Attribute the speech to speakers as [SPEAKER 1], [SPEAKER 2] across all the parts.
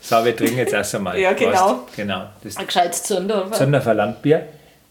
[SPEAKER 1] So, wir trinken jetzt erst einmal.
[SPEAKER 2] Ja, genau.
[SPEAKER 1] Prost. Genau. Das
[SPEAKER 2] Ein gescheites Zündorfer.
[SPEAKER 1] Zünderfer Landbier.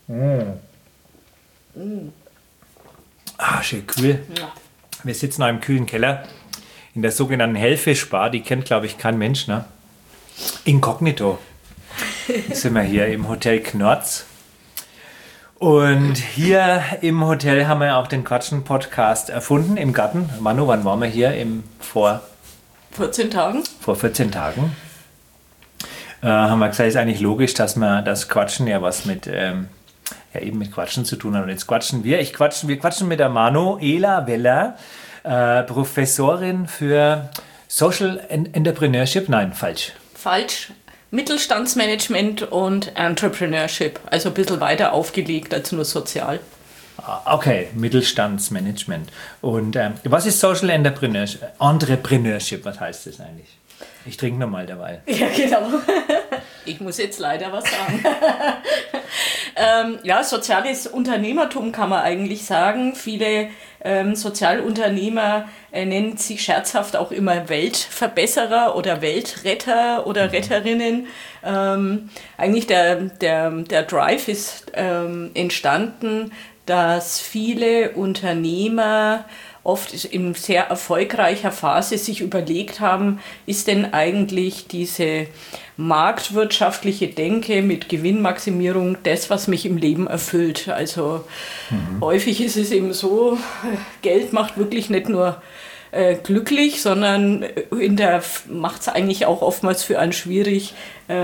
[SPEAKER 1] Schön kühl.
[SPEAKER 2] Ja.
[SPEAKER 1] Wir sitzen noch im kühlen Keller in der sogenannten Hellfisch-Bar. Die kennt, glaube ich, kein Mensch, ne? Inkognito. Jetzt sind wir hier im Hotel Knorz. Und hier im Hotel haben wir auch den Quatschen-Podcast erfunden, im Garten. Manu, wann waren wir hier? Vor
[SPEAKER 2] 14 Tagen.
[SPEAKER 1] Vor 14 Tagen. Haben wir gesagt, ist eigentlich logisch, dass das Quatschen ja was mit mit Quatschen zu tun hat. Und jetzt quatschen wir. Wir quatschen mit der Manuela Weller, Professorin für Social Entrepreneurship. Nein, falsch.
[SPEAKER 2] Falsch. Mittelstandsmanagement und Entrepreneurship. Also ein bisschen weiter aufgelegt als nur sozial.
[SPEAKER 1] Okay, Mittelstandsmanagement. Und was ist Social Entrepreneurship? Was heißt das eigentlich? Ich trinke nochmal dabei.
[SPEAKER 2] Ja, genau. Ich muss jetzt leider was sagen. Soziales Unternehmertum kann man eigentlich sagen. Viele Sozialunternehmer nennen sich scherzhaft auch immer Weltverbesserer oder Weltretter oder Retterinnen. Eigentlich der Drive ist entstanden, dass viele Unternehmer oft in sehr erfolgreicher Phase sich überlegt haben, ist denn eigentlich diese marktwirtschaftliche Denke mit Gewinnmaximierung das, was mich im Leben erfüllt. Also häufig ist es eben so, Geld macht wirklich nicht nur glücklich, sondern macht es eigentlich auch oftmals für einen schwierig,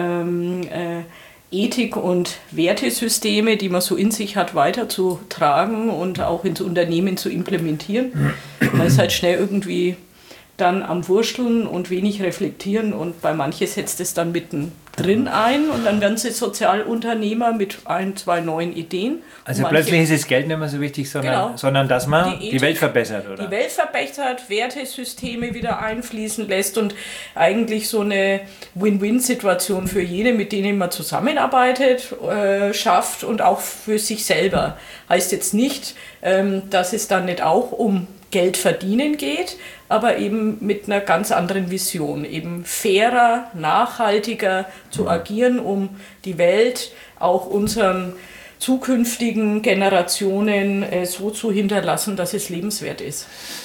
[SPEAKER 2] Ethik- und Wertesysteme, die man so in sich hat, weiterzutragen und auch ins Unternehmen zu implementieren. Man ist halt schnell irgendwie dann am Wursteln und wenig reflektieren und bei manchen setzt es dann mittendrin ein und dann werden sie Sozialunternehmer mit 1, 2 neuen Ideen.
[SPEAKER 1] Also plötzlich ist das Geld nicht mehr so wichtig, sondern dass man die Welt verbessert, oder?
[SPEAKER 2] Die Welt verbessert, Wertesysteme wieder einfließen lässt und eigentlich so eine Win-Win-Situation für jene, mit denen man zusammenarbeitet, schafft und auch für sich selber. Heißt jetzt nicht, dass es dann nicht auch um Geld verdienen geht, aber eben mit einer ganz anderen Vision, eben fairer, nachhaltiger zu agieren, um die Welt auch unseren zukünftigen Generationen so zu hinterlassen, dass es lebenswert ist.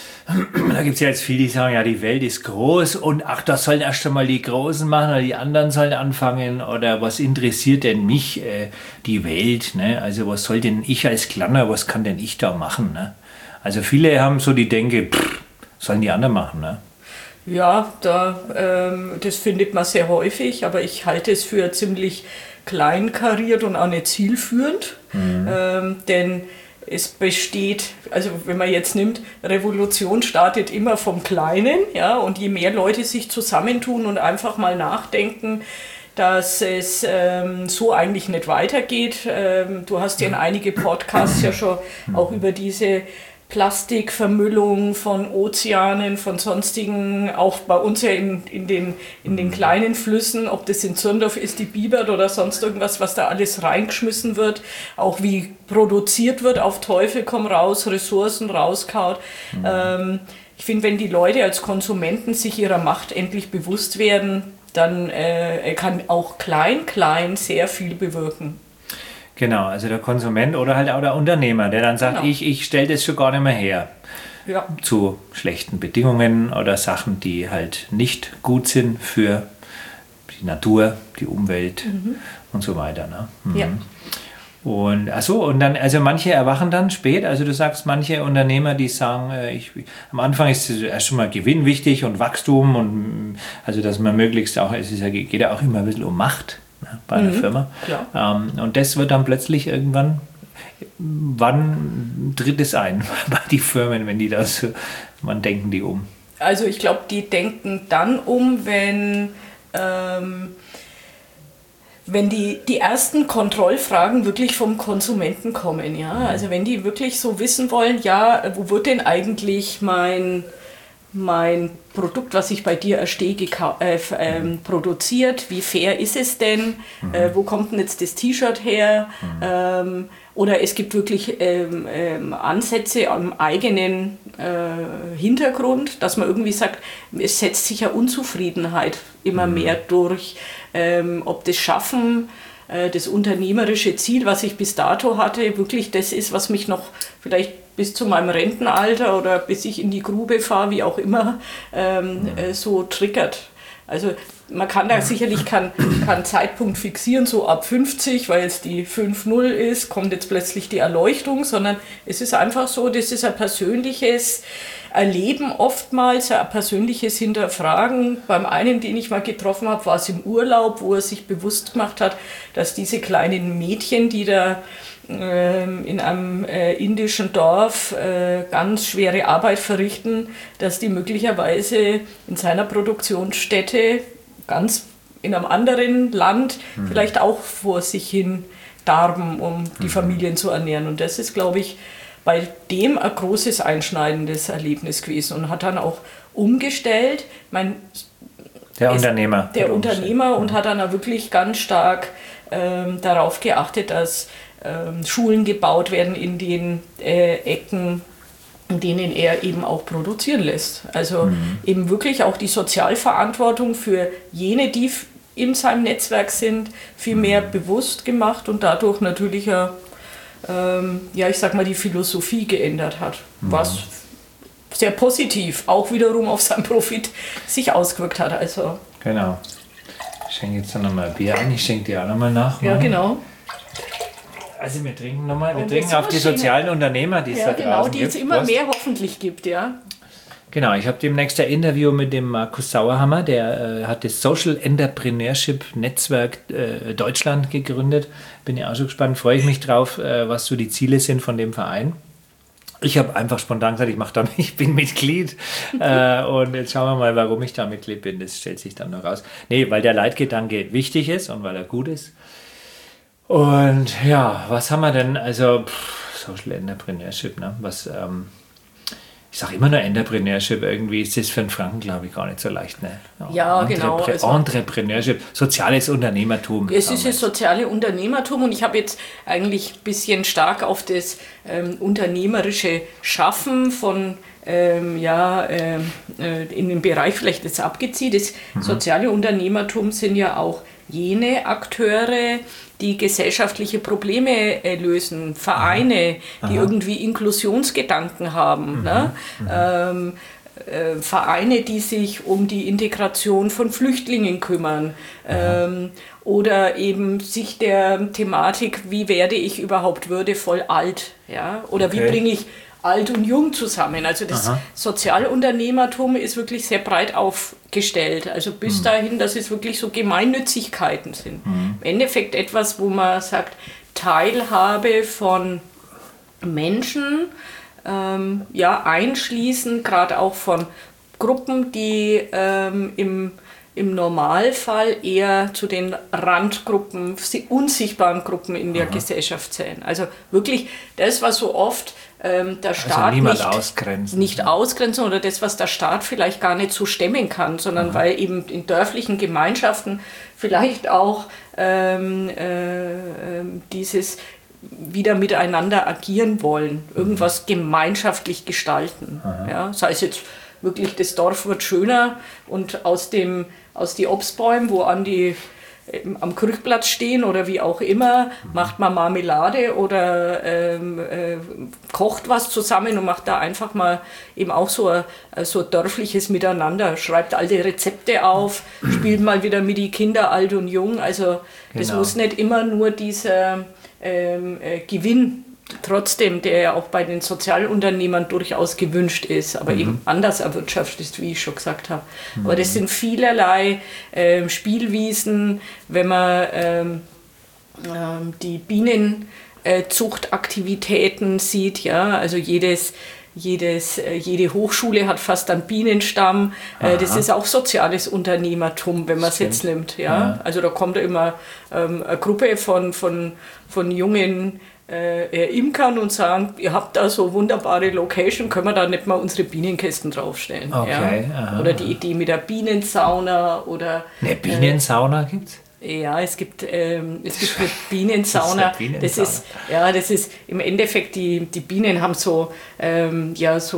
[SPEAKER 1] Da gibt es ja jetzt viele, die sagen, ja, die Welt ist groß und das sollen erst einmal die Großen machen oder die anderen sollen anfangen oder was interessiert denn mich, die Welt, ne? Also was soll denn ich als Kleiner, was kann denn ich da machen, ne? Also viele haben so die Denke, sollen die anderen machen, ne? Ja,
[SPEAKER 2] das findet man sehr häufig, aber ich halte es für ziemlich kleinkariert und auch nicht zielführend, denn es besteht, also wenn man jetzt nimmt, Revolution startet immer vom Kleinen, ja, und je mehr Leute sich zusammentun und einfach mal nachdenken, dass es so eigentlich nicht weitergeht. Du hast ja in einige Podcasts ja schon auch über diese Plastikvermüllung von Ozeanen, von sonstigen, auch bei uns ja in den kleinen Flüssen, ob das in Zürndorf ist, die Bibert oder sonst irgendwas, was da alles reingeschmissen wird, auch wie produziert wird, auf Teufel komm raus, Ressourcen rauskaut. Ich finde, wenn die Leute als Konsumenten sich ihrer Macht endlich bewusst werden, dann kann auch klein sehr viel bewirken.
[SPEAKER 1] Genau, also der Konsument oder halt auch der Unternehmer, der dann sagt, ich stelle das schon gar nicht mehr her. Ja. Zu schlechten Bedingungen oder Sachen, die halt nicht gut sind für die Natur, die Umwelt und so weiter. Ne?
[SPEAKER 2] Ja.
[SPEAKER 1] Und dann, also manche erwachen dann spät, also du sagst, manche Unternehmer, die sagen, am Anfang ist erst schon mal Gewinn wichtig und Wachstum und also dass man möglichst auch, geht ja auch immer ein bisschen um Macht. Bei einer Firma. Und das wird dann plötzlich irgendwann, wann tritt es ein bei den Firmen, wenn die das, wann denken die um?
[SPEAKER 2] Also ich glaube, die denken dann um, wenn die ersten Kontrollfragen wirklich vom Konsumenten kommen. Ja? Also wenn die wirklich so wissen wollen, ja, wo wird denn eigentlich mein Produkt, was ich bei dir erstehe, produziert, wie fair ist es denn, wo kommt denn jetzt das T-Shirt her, oder es gibt wirklich Ansätze am eigenen Hintergrund, dass man irgendwie sagt, es setzt sich ja Unzufriedenheit immer mehr durch, ob das Schaffen, das unternehmerische Ziel, was ich bis dato hatte, wirklich das ist, was mich noch vielleicht bis zu meinem Rentenalter oder bis ich in die Grube fahre, wie auch immer, so triggert. Also man kann da sicherlich keinen Zeitpunkt fixieren, so ab 50, weil jetzt die 5-0 ist, kommt jetzt plötzlich die Erleuchtung, sondern es ist einfach so, das ist ein persönliches Erleben oftmals, ein persönliches Hinterfragen. Beim einen, den ich mal getroffen habe, war es im Urlaub, wo er sich bewusst gemacht hat, dass diese kleinen Mädchen, die da in einem indischen Dorf ganz schwere Arbeit verrichten, dass die möglicherweise in seiner Produktionsstätte ganz in einem anderen Land vielleicht auch vor sich hin darben, um die Familien zu ernähren. Und das ist, glaube ich, bei dem ein großes einschneidendes Erlebnis gewesen und hat dann auch umgestellt. Der Unternehmer und hat dann auch wirklich ganz stark darauf geachtet, dass Schulen gebaut werden in den Ecken, in denen er eben auch produzieren lässt. Also eben wirklich auch die Sozialverantwortung für jene, die in seinem Netzwerk sind, viel mehr bewusst gemacht und dadurch natürlich ich sag mal, die Philosophie geändert hat, was sehr positiv auch wiederum auf seinen Profit sich ausgewirkt hat. Also
[SPEAKER 1] genau. Ich schenke jetzt nochmal Bier ein, ich schenke dir auch nochmal nach.
[SPEAKER 2] Ja, genau.
[SPEAKER 1] Also wir trinken nochmal, wir trinken auf die sozialen Unternehmer, die es da draußen gibt.
[SPEAKER 2] Die es immer mehr hoffentlich gibt, ja.
[SPEAKER 1] Genau, ich habe demnächst ein Interview mit dem Markus Sauerhammer, der hat das Social Entrepreneurship Netzwerk Deutschland gegründet. Bin ja auch schon gespannt, freue ich mich drauf, was so die Ziele sind von dem Verein. Ich habe einfach spontan gesagt, ich bin Mitglied und jetzt schauen wir mal, warum ich da Mitglied bin. Das stellt sich dann noch raus. Nee, weil der Leitgedanke wichtig ist und weil er gut ist. Und ja, was haben wir denn? Also Social Entrepreneurship, ne? Ich sage immer nur Entrepreneurship, irgendwie ist das für einen Franken, glaube ich, gar nicht so leicht. Ne?
[SPEAKER 2] Ja, genau.
[SPEAKER 1] Entrepreneurship, soziales Unternehmertum.
[SPEAKER 2] Es ist das soziale Unternehmertum und ich habe jetzt eigentlich ein bisschen stark auf das unternehmerische Schaffen von in dem Bereich vielleicht jetzt abgezielt. Das soziale Unternehmertum sind ja auch jene Akteure, die gesellschaftliche Probleme lösen, Vereine, die irgendwie Inklusionsgedanken haben, Vereine, die sich um die Integration von Flüchtlingen kümmern oder eben sich der Thematik, wie werde ich überhaupt würdevoll alt, ja? Oder wie bringe ich alt und jung zusammen. Also das Sozialunternehmertum ist wirklich sehr breit aufgestellt. Also bis dahin, dass es wirklich so Gemeinnützigkeiten sind. Im Endeffekt etwas, wo man sagt, Teilhabe von Menschen, einschließend gerade auch von Gruppen, die im Normalfall eher zu den Randgruppen, unsichtbaren Gruppen in der Gesellschaft zählen. Also wirklich das, was so oft der Staat nicht ausgrenzen oder das, was der Staat vielleicht gar nicht so stemmen kann, sondern weil eben in dörflichen Gemeinschaften vielleicht auch dieses wieder miteinander agieren wollen, irgendwas gemeinschaftlich gestalten. Ja, sei es jetzt wirklich, das Dorf wird schöner und aus die Obstbäume, wo am Krückplatz stehen oder wie auch immer, macht man Marmelade oder kocht was zusammen und macht da einfach mal eben auch so ein dörfliches Miteinander, schreibt alte Rezepte auf, spielt mal wieder mit die Kinder, alt und jung. Also das muss nicht immer nur dieser Gewinn trotzdem, der ja auch bei den Sozialunternehmern durchaus gewünscht ist, aber eben anders erwirtschaftet ist, wie ich schon gesagt habe. Aber das sind vielerlei Spielwiesen, wenn man die Bienenzuchtaktivitäten sieht, ja, also jede Hochschule hat fast einen Bienenstamm. Das ist auch soziales Unternehmertum, wenn man es jetzt nimmt. Ja? Also da kommt immer eine Gruppe von jungen Imkern und sagen, ihr habt da so wunderbare Location, können wir da nicht mal unsere Bienenkästen draufstellen.
[SPEAKER 1] Okay,
[SPEAKER 2] ja? Oder die Idee mit der Bienensauna. Oder
[SPEAKER 1] eine Bienensauna gibt's?
[SPEAKER 2] Ja, es gibt eine Bienensauna. Das ist im Endeffekt, die Bienen haben werden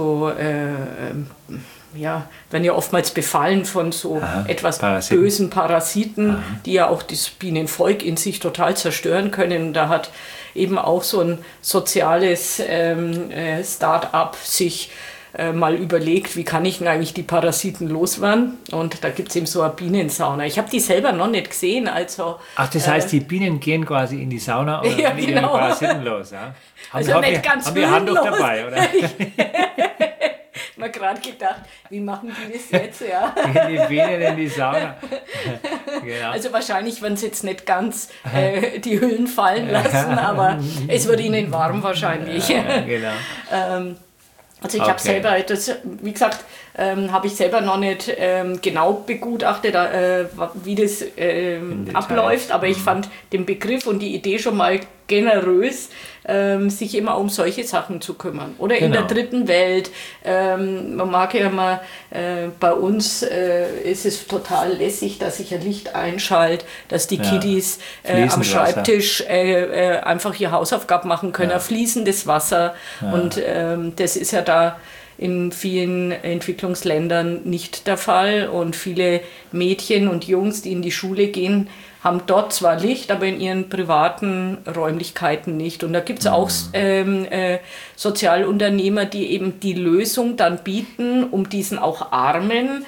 [SPEAKER 2] ja oftmals befallen von so etwas bösen Parasiten, die ja auch das Bienenvolk in sich total zerstören können. Und da hat eben auch so ein soziales Start-up sich mal überlegt, wie kann ich denn eigentlich die Parasiten loswerden? Und da gibt es eben so eine Bienensauna. Ich habe die selber noch nicht gesehen. Also,
[SPEAKER 1] ach, das heißt, die Bienen gehen quasi in die Sauna und
[SPEAKER 2] ja,
[SPEAKER 1] mit ihren Parasiten los. Ja?
[SPEAKER 2] Also nicht ganz
[SPEAKER 1] haben wir Handtuch dabei, oder?
[SPEAKER 2] Ich habe mir gerade gedacht, wie machen die das jetzt? Ja.
[SPEAKER 1] Gehen die Bienen in die Sauna.
[SPEAKER 2] Genau. Also wahrscheinlich werden sie jetzt nicht ganz die Hüllen fallen lassen, aber es wird ihnen warm wahrscheinlich.
[SPEAKER 1] Ja, genau.
[SPEAKER 2] Also ich habe selber, wie gesagt, habe ich selber noch nicht genau begutachtet, wie das abläuft, aber ich fand den Begriff und die Idee schon mal generös, sich immer um solche Sachen zu kümmern. Oder in der dritten Welt, man mag ja mal, bei uns ist es total lässig, dass ich ein Licht einschalte, dass die Kiddies am Schreibtisch einfach ihre Hausaufgaben machen können, fließendes Wasser und das ist ja da in vielen Entwicklungsländern nicht der Fall und viele Mädchen und Jungs, die in die Schule gehen, haben dort zwar Licht, aber in ihren privaten Räumlichkeiten nicht. Und da gibt es auch Sozialunternehmer, die eben die Lösung dann bieten, um diesen auch armen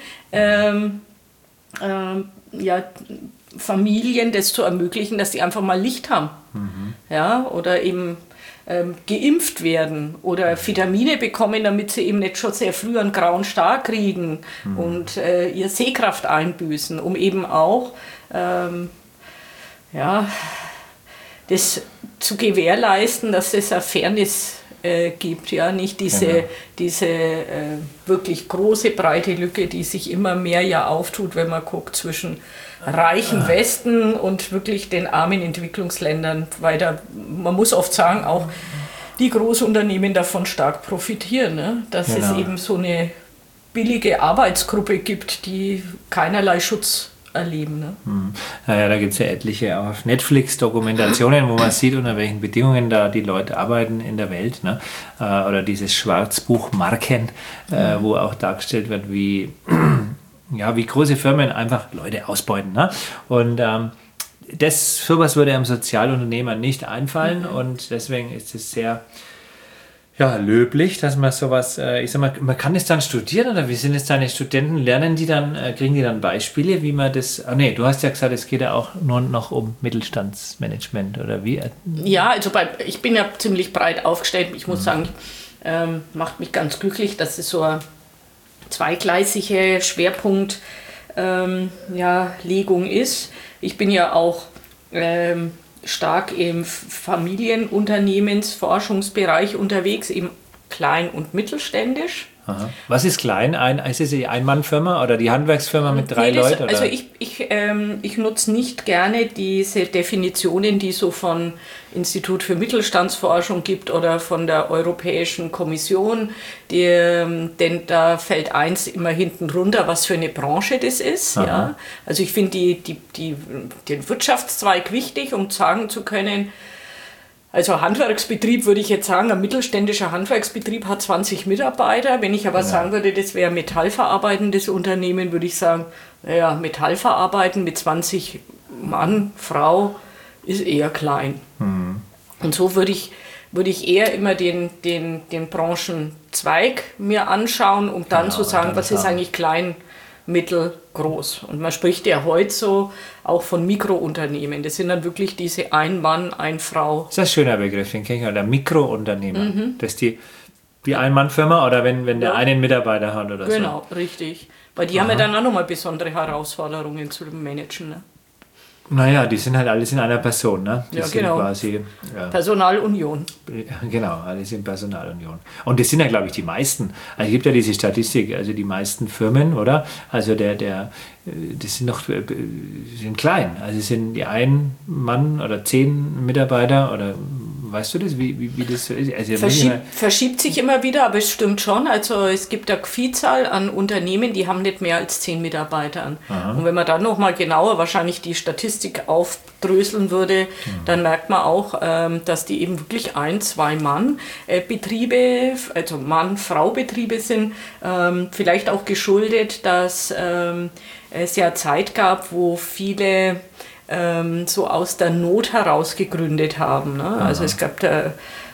[SPEAKER 2] Familien das zu ermöglichen, dass sie einfach mal Licht haben. Ja, oder eben geimpft werden oder Vitamine bekommen, damit sie eben nicht schon sehr früh einen grauen Star kriegen und ihre Sehkraft einbüßen, um eben auch das zu gewährleisten, dass es eine Fairness gibt, ja, nicht diese wirklich große, breite Lücke, die sich immer mehr ja auftut, wenn man guckt zwischen reichen Westen und wirklich den armen Entwicklungsländern weiter. Man muss oft sagen, auch die Großunternehmen davon stark profitieren, ne? Dass es eben so eine billige Arbeitsgruppe gibt, die keinerlei Schutz erleben. Ne?
[SPEAKER 1] Naja, da gibt es ja etliche auf Netflix-Dokumentationen, wo man sieht, unter welchen Bedingungen da die Leute arbeiten in der Welt. Ne? Oder dieses Schwarzbuch Marken, wo auch dargestellt wird, wie große Firmen einfach Leute ausbeuten. Ne? Und sowas würde einem Sozialunternehmer nicht einfallen und deswegen ist es sehr löblich, dass man sowas, ich sag mal, man kann es dann studieren oder wie sind es deine Studenten? Kriegen die dann Beispiele, wie man das, du hast ja gesagt, es geht ja auch nur noch um Mittelstandsmanagement oder wie?
[SPEAKER 2] Ja, also ich bin ja ziemlich breit aufgestellt. Ich muss sagen, macht mich ganz glücklich, dass es so eine zweigleisige Schwerpunktlegung ist. Ich bin ja auch stark im Familienunternehmensforschungsbereich unterwegs, eben klein- und mittelständisch.
[SPEAKER 1] Aha. Was ist klein? Ist es die Ein-Mann-Firma oder die Handwerksfirma mit 3 Leuten?
[SPEAKER 2] Also ich nutze nicht gerne diese Definitionen, die so von Institut für Mittelstandsforschung gibt oder von der Europäischen Kommission, denn da fällt eins immer hinten runter, was für eine Branche das ist. Ja? Also ich finde den Wirtschaftszweig wichtig, um sagen zu können, also Handwerksbetrieb würde ich jetzt sagen, ein mittelständischer Handwerksbetrieb hat 20 Mitarbeiter. Wenn ich aber sagen würde, das wäre ein metallverarbeitendes Unternehmen, würde ich sagen, naja, Metallverarbeiten mit 20 Mann, Frau ist eher klein. Und so würde ich eher immer den Branchenzweig mir anschauen, um dann zu sagen, was ist eigentlich klein, mittel, groß. Und man spricht ja heute so auch von Mikrounternehmen. Das sind dann wirklich diese ein Mann, ein Frau.
[SPEAKER 1] Das ist ein schöner Begriff, den kenne ich, oder Mikrounternehmer. Das ist die Ein-Mann-Firma oder wenn der einen Mitarbeiter hat oder so.
[SPEAKER 2] Genau, richtig. Weil die haben ja dann auch nochmal besondere Herausforderungen zu managen. Ne?
[SPEAKER 1] Naja, die sind halt alles in einer Person, ne? Die sind
[SPEAKER 2] genau.
[SPEAKER 1] Quasi,
[SPEAKER 2] Personalunion.
[SPEAKER 1] Genau, alles in Personalunion. Und das sind ja, glaube ich, die meisten. Also es gibt ja diese Statistik, also die meisten Firmen, oder? Also das sind klein. Also es sind die ein Mann oder 10 Mitarbeiter oder Weißt du das, wie das so ist? Also
[SPEAKER 2] verschiebt sich immer wieder, aber es stimmt schon. Also es gibt eine Vielzahl an Unternehmen, die haben nicht mehr als 10 Mitarbeiter. Und wenn man dann nochmal genauer wahrscheinlich die Statistik aufdröseln würde, dann merkt man auch, dass die eben wirklich 1-2 Mann-Betriebe, also Mann-Frau-Betriebe sind. Vielleicht auch geschuldet, dass es ja Zeit gab, wo viele so aus der Not heraus gegründet haben. Ne? Also es gab da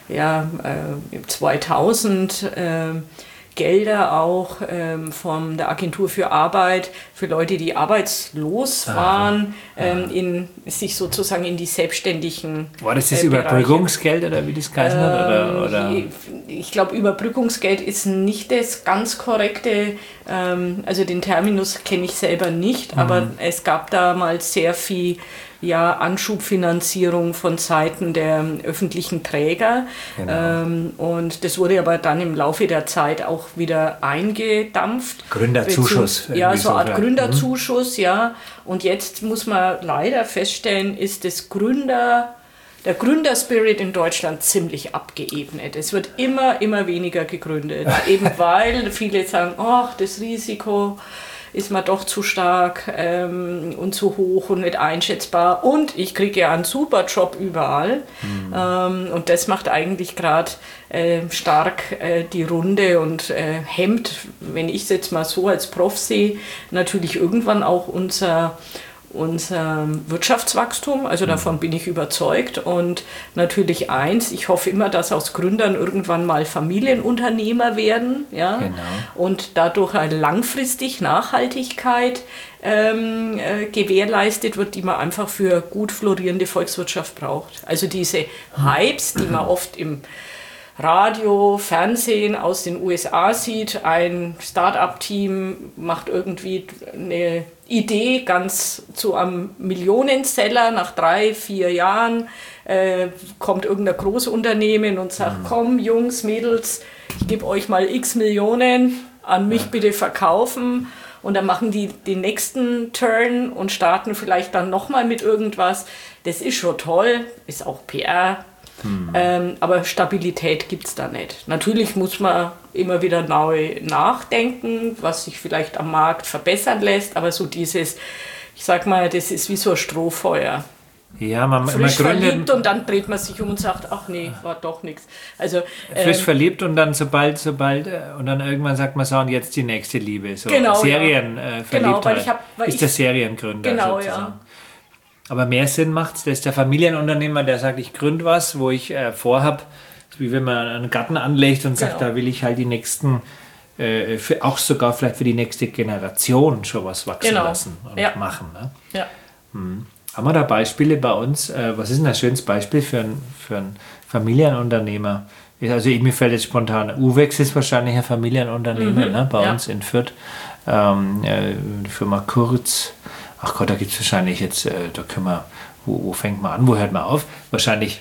[SPEAKER 2] 2000 Gelder auch von der Agentur für Arbeit für Leute, die arbeitslos waren, sich sozusagen in die selbstständigen
[SPEAKER 1] War das Überbrückungsgeld oder wie das geheißen hat? Oder?
[SPEAKER 2] Ich glaube, Überbrückungsgeld ist nicht das ganz korrekte, also den Terminus kenne ich selber nicht, aber es gab damals sehr viel Anschubfinanzierung von Seiten der öffentlichen Träger. Genau. Und das wurde aber dann im Laufe der Zeit auch wieder eingedampft.
[SPEAKER 1] Gründerzuschuss.
[SPEAKER 2] So eine Art Gründerzuschuss, ja. Und jetzt muss man leider feststellen, ist der Gründerspirit in Deutschland ziemlich abgeebnet. Es wird immer weniger gegründet. Eben weil viele sagen, ach, das Risiko ist mir doch zu stark und zu hoch und nicht einschätzbar. Und ich kriege ja einen super Job überall. Und das macht eigentlich gerade stark die Runde und hemmt, wenn ich es jetzt mal so als Prof sehe, natürlich irgendwann auch unser Wirtschaftswachstum, also davon bin ich überzeugt. Und natürlich ich hoffe immer, dass aus Gründern irgendwann mal Familienunternehmer werden, ja, genau. Und dadurch eine langfristig Nachhaltigkeit gewährleistet wird, die man einfach für gut florierende Volkswirtschaft braucht. Also diese Hypes, die man oft im Radio, Fernsehen aus den USA sieht, ein Start-up-Team macht irgendwie eine Idee ganz zu einem Millionenseller, nach 3-4 Jahren kommt irgendein Großunternehmen und sagt, komm Jungs, Mädels, ich gebe euch mal x Millionen, an mich bitte verkaufen. Und dann machen die den nächsten Turn und starten vielleicht dann nochmal mit irgendwas. Das ist schon toll, ist auch PR. Aber Stabilität gibt es da nicht. Natürlich muss man immer wieder neu nachdenken, was sich vielleicht am Markt verbessern lässt, aber so dieses, ich sag mal, das ist wie so ein Strohfeuer.
[SPEAKER 1] Ja, man
[SPEAKER 2] frisch verliebt und dann dreht man sich um und sagt, ach nee, war doch nichts. Also,
[SPEAKER 1] frisch verliebt und dann sobald und dann irgendwann sagt man so, und jetzt die nächste Liebe. So
[SPEAKER 2] genau,
[SPEAKER 1] Serienverliebtheit.
[SPEAKER 2] Genau, weil
[SPEAKER 1] ist der Seriengründer
[SPEAKER 2] genau,
[SPEAKER 1] sozusagen.
[SPEAKER 2] Ja.
[SPEAKER 1] Aber mehr Sinn macht es, dass der Familienunternehmer, der sagt, ich gründe was, wo ich vorhab, wie wenn man einen Garten anlegt und sagt, da will ich halt die nächsten, auch sogar vielleicht für die nächste Generation schon was wachsen lassen und machen. Ne?
[SPEAKER 2] Ja.
[SPEAKER 1] Haben wir da Beispiele bei uns? Was ist denn ein schönes Beispiel für einen Familienunternehmer? Also mir fällt jetzt spontan, Uwex ist wahrscheinlich ein Familienunternehmer, ne? Bei uns in Fürth. Die Firma Kurz. Ach Gott, da gibt es wahrscheinlich jetzt, da können wir, wo fängt man an, wo hört man auf? Wahrscheinlich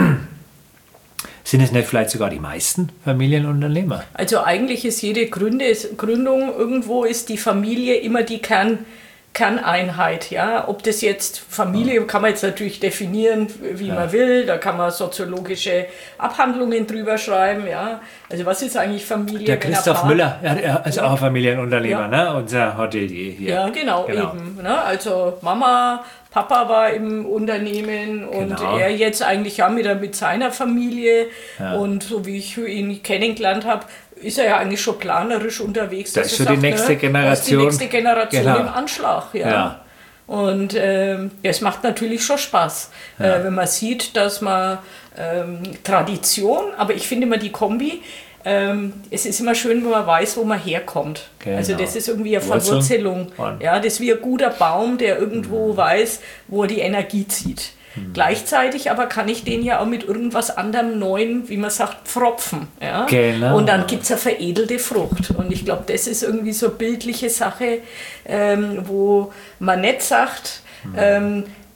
[SPEAKER 1] sind es nicht vielleicht sogar die meisten Familienunternehmer.
[SPEAKER 2] Also eigentlich ist jede Gründung, irgendwo ist die Familie immer die Kerneinheit, ja. Ob das jetzt Familie, kann man jetzt natürlich definieren, wie man will, da kann man soziologische Abhandlungen drüber schreiben, ja. Also was ist eigentlich Familie?
[SPEAKER 1] Der Christoph Müller, er ist auch ein Familienunternehmer, ne? Unser Hotelier hier.
[SPEAKER 2] Ja, genau. Eben. Ne? Also Mama, Papa war im Unternehmen und er jetzt eigentlich mit seiner Familie und so wie ich ihn kennengelernt habe, ist er ja eigentlich schon planerisch unterwegs.
[SPEAKER 1] Das ist schon die nächste Generation.
[SPEAKER 2] Das ist die nächste Generation im Anschlag. Ja. Und es macht natürlich schon Spaß, wenn man sieht, dass man Tradition, aber ich finde immer die Kombi, es ist immer schön, wenn man weiß, wo man herkommt. Genau. Also das ist irgendwie eine Verwurzelung. Ja, das ist wie ein guter Baum, der irgendwo weiß, wo er die Energie zieht. Gleichzeitig aber kann ich den ja auch mit irgendwas anderem Neuen, wie man sagt, pfropfen. Ja?
[SPEAKER 1] Genau.
[SPEAKER 2] Und dann gibt es eine veredelte Frucht. Und ich glaube, das ist irgendwie so eine bildliche Sache, wo man nicht sagt,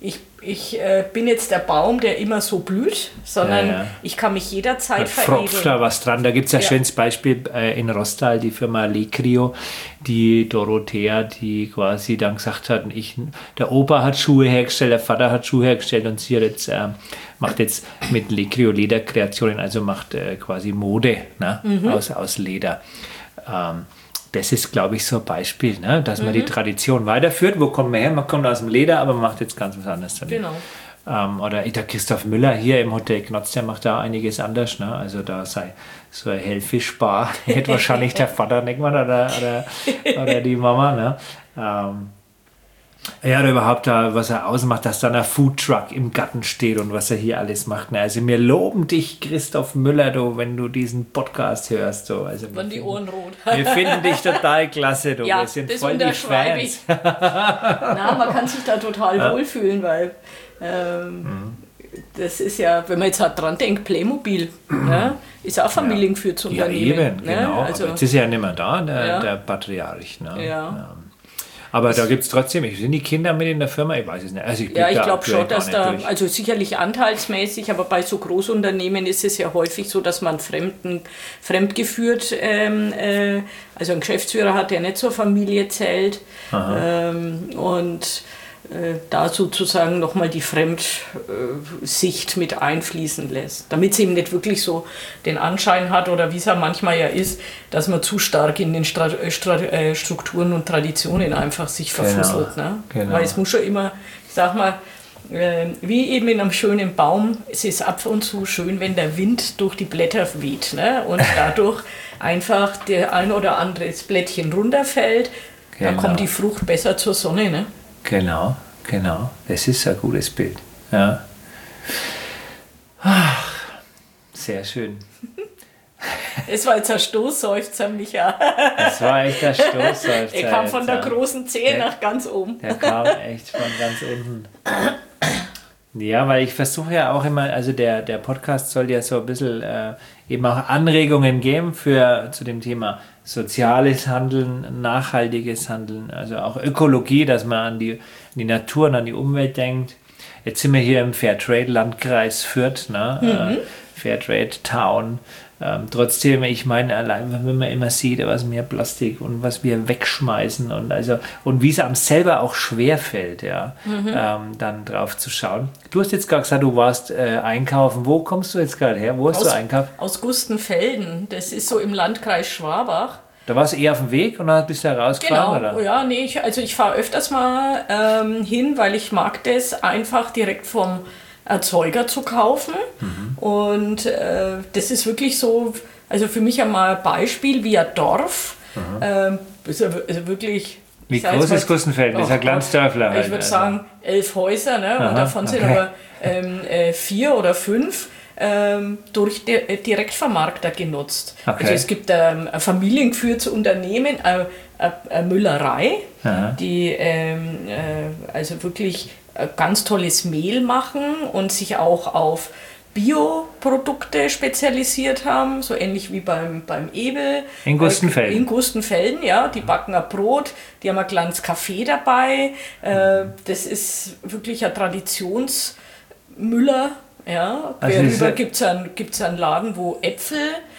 [SPEAKER 2] ich bin jetzt der Baum, der immer so blüht, sondern ich kann mich jederzeit veredeln.
[SPEAKER 1] Tropft da was dran. Da gibt es ein schönes Beispiel in Rostal, die Firma Lecrio, die Dorothea, die quasi dann gesagt hat, der Opa hat Schuhe hergestellt, der Vater hat Schuhe hergestellt und sie hat jetzt, macht jetzt mit Lecrio Lederkreationen, also macht quasi Mode, ne? Aus Leder. Das ist, glaube ich, so ein Beispiel, ne? Dass man die Tradition weiterführt. Wo kommt man her? Man kommt aus dem Leder, aber man macht jetzt ganz was anderes damit.
[SPEAKER 2] Genau.
[SPEAKER 1] Oder der Christoph Müller hier im Hotel Knotz, der macht da einiges anders. Ne? Also da sei so ein Hellfischbar, hätte wahrscheinlich der Vater nicht mal oder die Mama. Ne? Oder überhaupt da, was er ausmacht, dass dann ein Foodtruck im Garten steht und was er hier alles macht. Ne? Also wir loben dich, Christoph Müller, du, wenn du diesen Podcast hörst. So. Also
[SPEAKER 2] waren die Ohren rot.
[SPEAKER 1] Wir finden dich total klasse. Du.
[SPEAKER 2] Ja,
[SPEAKER 1] wir sind
[SPEAKER 2] das
[SPEAKER 1] voll die Fans.
[SPEAKER 2] Na, man kann sich da total wohlfühlen, weil das ist ja, wenn man jetzt halt dran denkt, Playmobil, ne? Ist auch familiengeführtes Unternehmen.
[SPEAKER 1] Ja, eben,
[SPEAKER 2] ne?
[SPEAKER 1] genau.
[SPEAKER 2] Also,
[SPEAKER 1] aber jetzt ist ja nicht mehr da, der Patriarch. Ne?
[SPEAKER 2] Ja.
[SPEAKER 1] Aber da gibt es trotzdem, sind die Kinder mit in der Firma? Ich weiß es nicht. Also ich
[SPEAKER 2] glaube schon, dass da, also sicherlich anteilsmäßig, aber bei so Großunternehmen ist es ja häufig so, dass man fremdgeführt, also einen Geschäftsführer hat, der nicht zur Familie zählt. Und da sozusagen nochmal die Fremdsicht mit einfließen lässt. Damit es eben nicht wirklich so den Anschein hat, oder wie es ja manchmal ja ist, dass man zu stark in den Strukturen und Traditionen einfach sich verfusselt.
[SPEAKER 1] Genau.
[SPEAKER 2] Ne?
[SPEAKER 1] Genau.
[SPEAKER 2] Weil es muss schon immer, ich sag mal, wie eben in einem schönen Baum, es ist ab und zu schön, wenn der Wind durch die Blätter weht, ne? Und dadurch einfach der ein oder andere Blättchen runterfällt, dann kommt die Frucht besser zur Sonne. Ne?
[SPEAKER 1] Genau. Das ist ein gutes Bild. Ja. Ach, sehr schön.
[SPEAKER 2] Es war jetzt ein Stoßseufzer, Micha.
[SPEAKER 1] Das war echt ein Stoßseufzer.
[SPEAKER 2] Er kam von der großen Zehe nach ganz oben.
[SPEAKER 1] Der kam echt von ganz unten. Ja, weil ich versuche ja auch immer, also der Podcast soll ja so ein bisschen eben auch Anregungen geben zu dem Thema soziales Handeln, nachhaltiges Handeln, also auch Ökologie, dass man an die Natur und an die Umwelt denkt. Jetzt sind wir hier im Fairtrade-Landkreis Fürth, ne? Fairtrade-Town. Trotzdem, ich meine, allein wenn man immer sieht, was mehr Plastik und was wir wegschmeißen und wie es einem selber auch schwerfällt, dann drauf zu schauen. Du hast jetzt gerade gesagt, du warst einkaufen. Wo kommst du jetzt gerade her? Wo hast du einkauft?
[SPEAKER 2] Aus Gustenfelden. Das ist so im Landkreis Schwabach.
[SPEAKER 1] Da warst du eher auf dem Weg und dann bist du da rausgefahren?
[SPEAKER 2] Genau,
[SPEAKER 1] oder?
[SPEAKER 2] Ja, nee, ich fahre öfters mal hin, weil ich mag das einfach direkt vom Erzeuger zu kaufen. Und das ist wirklich so, also für mich einmal ein Beispiel wie ein Dorf. Ist also wirklich...
[SPEAKER 1] Wie groß ist Gustenfelden? Das ist ein Glanzdörfler. Halt,
[SPEAKER 2] ich würde sagen 11 Häuser, ne? Und davon sind aber 4 oder 5 durch Direktvermarkter genutzt.
[SPEAKER 1] Okay.
[SPEAKER 2] Also es gibt ein familiengeführtes Unternehmen, eine Müllerei, die also wirklich ganz tolles Mehl machen und sich auch auf Bioprodukte spezialisiert haben, so ähnlich wie beim Ebel.
[SPEAKER 1] In Gustenfelden.
[SPEAKER 2] In Gustenfelden, ja. Die backen ein Brot, die haben ein kleines Kaffee dabei. Das ist wirklich ein Traditionsmüller. Ja. Querüber gibt es einen Laden, wo Äpfel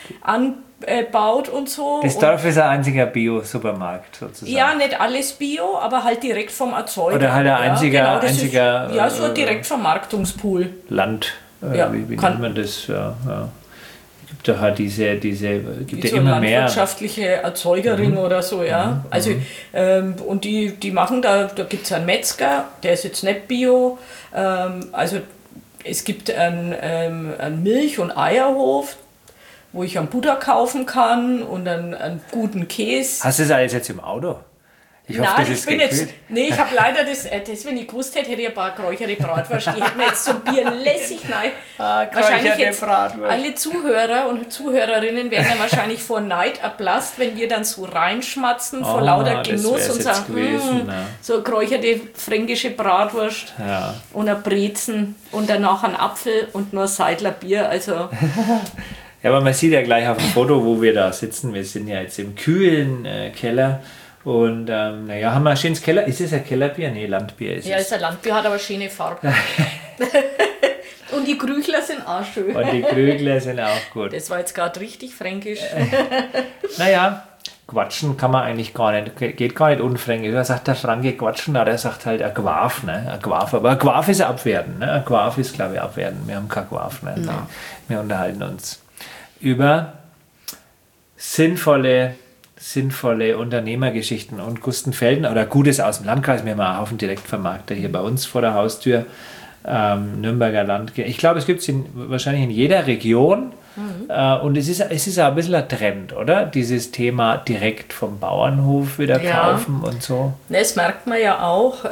[SPEAKER 2] anbaut und so.
[SPEAKER 1] Das Dorf ist ein einziger Bio-Supermarkt sozusagen.
[SPEAKER 2] Ja, nicht alles Bio, aber halt direkt vom Erzeuger.
[SPEAKER 1] Oder halt ein einziger...
[SPEAKER 2] so ein Direktvermarktungspool.
[SPEAKER 1] Land. Wie nennt man das? Ja. Gibt da halt gibt ja
[SPEAKER 2] so
[SPEAKER 1] immer mehr.
[SPEAKER 2] Landwirtschaftliche Erzeugerin oder so, ja. Also, und die machen da gibt es einen Metzger, der ist jetzt nicht Bio. Also es gibt einen Milch- und Eierhof, wo ich einen Butter kaufen kann und einen guten Käse.
[SPEAKER 1] Hast du das alles jetzt im Auto? Ich hoffe, das ist gekühlt.
[SPEAKER 2] Ich habe leider das, wenn ich gewusst hätte, hätte ich ein paar geräucherte Bratwurst. Die hätten mir jetzt zum Bier lässig rein. Wahrscheinlich jetzt alle Zuhörer und Zuhörerinnen werden ja wahrscheinlich vor Neid erblasst, wenn wir dann so reinschmatzen vor lauter Genuss und sagen, so geräucherte fränkische Bratwurst und ein Brezen und danach ein Apfel und nur ein Seidler Bier. Also...
[SPEAKER 1] Ja, aber man sieht ja gleich auf dem Foto, wo wir da sitzen. Wir sind ja jetzt im kühlen Keller Und naja, haben wir ein schönes Keller. Ist es ein Kellerbier? Nee, Landbier ist
[SPEAKER 2] Ja,
[SPEAKER 1] es.
[SPEAKER 2] ist ein Landbier, hat aber schöne Farbe. Und die Krüchler sind auch schön.
[SPEAKER 1] Und die Krügler sind auch gut.
[SPEAKER 2] Das war jetzt gerade richtig fränkisch.
[SPEAKER 1] Naja, quatschen kann man eigentlich gar nicht. Geht gar nicht unfränkisch. Da sagt der Franke quatschen, der sagt halt ein Quaf. Ne? Ein Quaf. Aber ein Quaf ist abwerten. Ne? Ein Quaf ist, glaube ich, abwerten. Wir haben kein Quaf. Ne?
[SPEAKER 2] No.
[SPEAKER 1] Wir unterhalten uns über sinnvolle Unternehmergeschichten und Gustenfelden oder Gutes aus dem Landkreis. Wir haben einen Haufen Direktvermarkter hier bei uns vor der Haustür. Nürnberger Land. Ich glaube, es gibt es wahrscheinlich in jeder Region. Und es ist auch ein bisschen ein Trend, oder? Dieses Thema direkt vom Bauernhof wieder kaufen und so.
[SPEAKER 2] Das merkt man ja auch,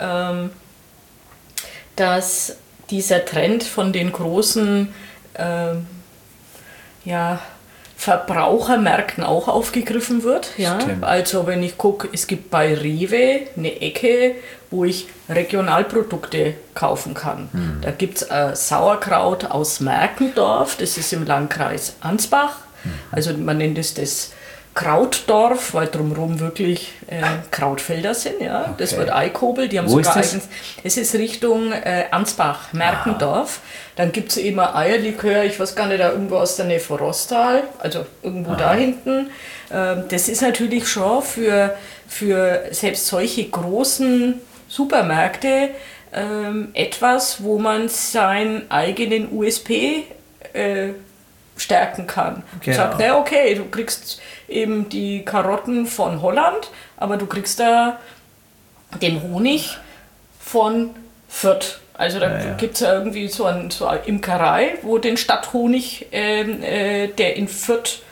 [SPEAKER 2] dass dieser Trend von den großen Verbrauchermärkten auch aufgegriffen wird. Ja? Also wenn ich gucke, es gibt bei Rewe eine Ecke, wo ich Regionalprodukte kaufen kann. Da gibt es Sauerkraut aus Merkendorf, das ist im Landkreis Ansbach. Also man nennt es das Krautdorf, weil drumherum wirklich Krautfelder sind. Ja? Okay. Das wird Eikobel, die haben
[SPEAKER 1] wo
[SPEAKER 2] sogar
[SPEAKER 1] ist das?
[SPEAKER 2] Es ist Richtung Ansbach, Merkendorf. Dann gibt es eben ein Eierlikör, ich weiß gar nicht, da irgendwo aus der Nähe von Rostal, also irgendwo da hinten. Das ist natürlich schon für selbst solche großen Supermärkte etwas, wo man seinen eigenen USP stärken kann. Genau. Sagt, na okay, du kriegst eben die Karotten von Holland, aber du kriegst da den Honig von Fürth. Also da gibt es ja irgendwie so eine Imkerei, wo den Stadthonig, der in Fürth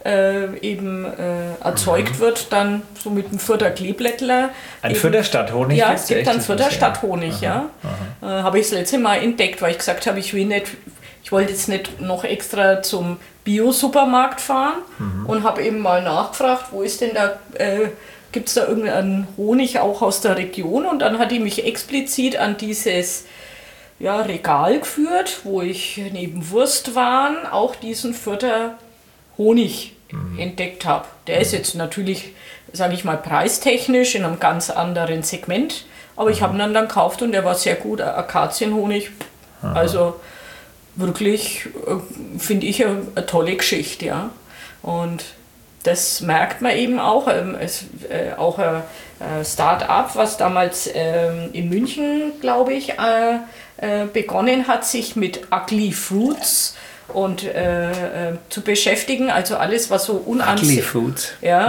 [SPEAKER 2] erzeugt wird, dann so mit dem Fürther Kleeblättler.
[SPEAKER 1] Ein Fürther Stadthonig?
[SPEAKER 2] Ja, es gibt einen Fürther Stadthonig, ja. Habe ich das letzte Mal entdeckt, weil ich gesagt habe, ich wollte jetzt nicht noch extra zum Bio-Supermarkt fahren und habe eben mal nachgefragt, wo ist denn da, gibt es da irgendeinen Honig auch aus der Region? Und dann hat die mich explizit an dieses Regal geführt, wo ich neben Wurstwaren auch diesen Fürther Honig entdeckt habe. Der ist jetzt natürlich, sage ich mal, preistechnisch in einem ganz anderen Segment, aber ich habe ihn dann gekauft und der war sehr gut, Akazienhonig. Also wirklich, finde ich, eine tolle Geschichte. Ja. Und das merkt man eben auch. Auch ein Start-up, was damals in München, glaube ich, begonnen hat, sich mit Ugly Fruits und zu beschäftigen, also alles, was so
[SPEAKER 1] Ugly Fruits.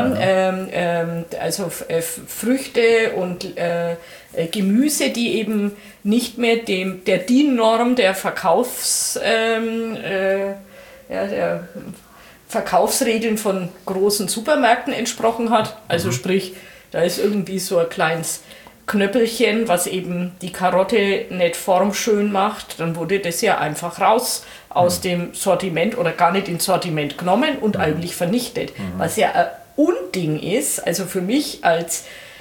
[SPEAKER 2] Also Früchte und Gemüse, die eben nicht mehr der DIN-Norm der Verkaufsregeln von großen Supermärkten entsprochen hat. Also sprich, da ist irgendwie so ein kleines Knöppelchen, was eben die Karotte nicht formschön macht, dann wurde das ja einfach raus aus dem Sortiment oder gar nicht ins Sortiment genommen und eigentlich vernichtet. Was ja ein Unding ist, also für mich als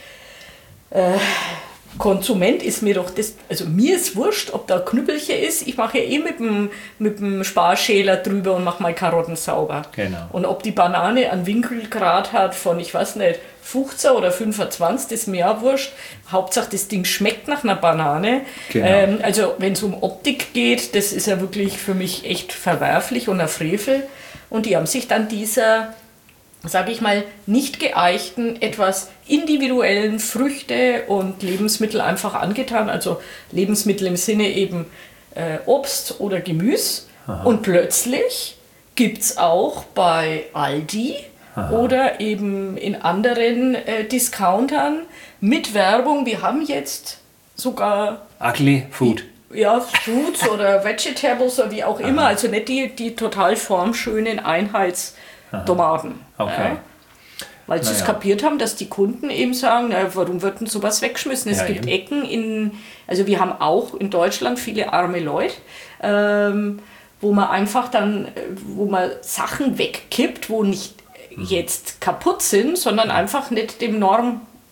[SPEAKER 2] Konsument ist mir doch das, also mir ist wurscht, ob da Knüppelchen ist, ich mache ja eh mit dem Sparschäler drüber und mache mal Karotten sauber.
[SPEAKER 1] Genau.
[SPEAKER 2] Und ob die Banane einen Winkelgrad hat von, ich weiß nicht, 15 oder 25, das ist mir auch wurscht. Hauptsache das Ding schmeckt nach einer Banane. Genau. Also wenn es um Optik geht, das ist ja wirklich für mich echt verwerflich und ein Frevel. Und die haben sich dann dieser, sage ich mal, nicht geeichten, etwas individuellen Früchte und Lebensmittel einfach angetan. Also Lebensmittel im Sinne eben Obst oder Gemüse. Aha. Und plötzlich gibt es auch bei Aldi oder eben in anderen Discountern mit Werbung. Wir haben jetzt sogar
[SPEAKER 1] Ugly Food.
[SPEAKER 2] Ja, Fruits oder Vegetables oder wie auch immer. Also nicht die total formschönen Einheitstomaten.
[SPEAKER 1] Okay.
[SPEAKER 2] Ja. Weil sie es kapiert haben, dass die Kunden eben sagen, na, warum wird denn sowas weggeschmissen? Es gibt Ecken also wir haben auch in Deutschland viele arme Leute, wo man einfach dann, wo man Sachen wegkippt, wo nicht jetzt kaputt sind, sondern einfach nicht dem Norm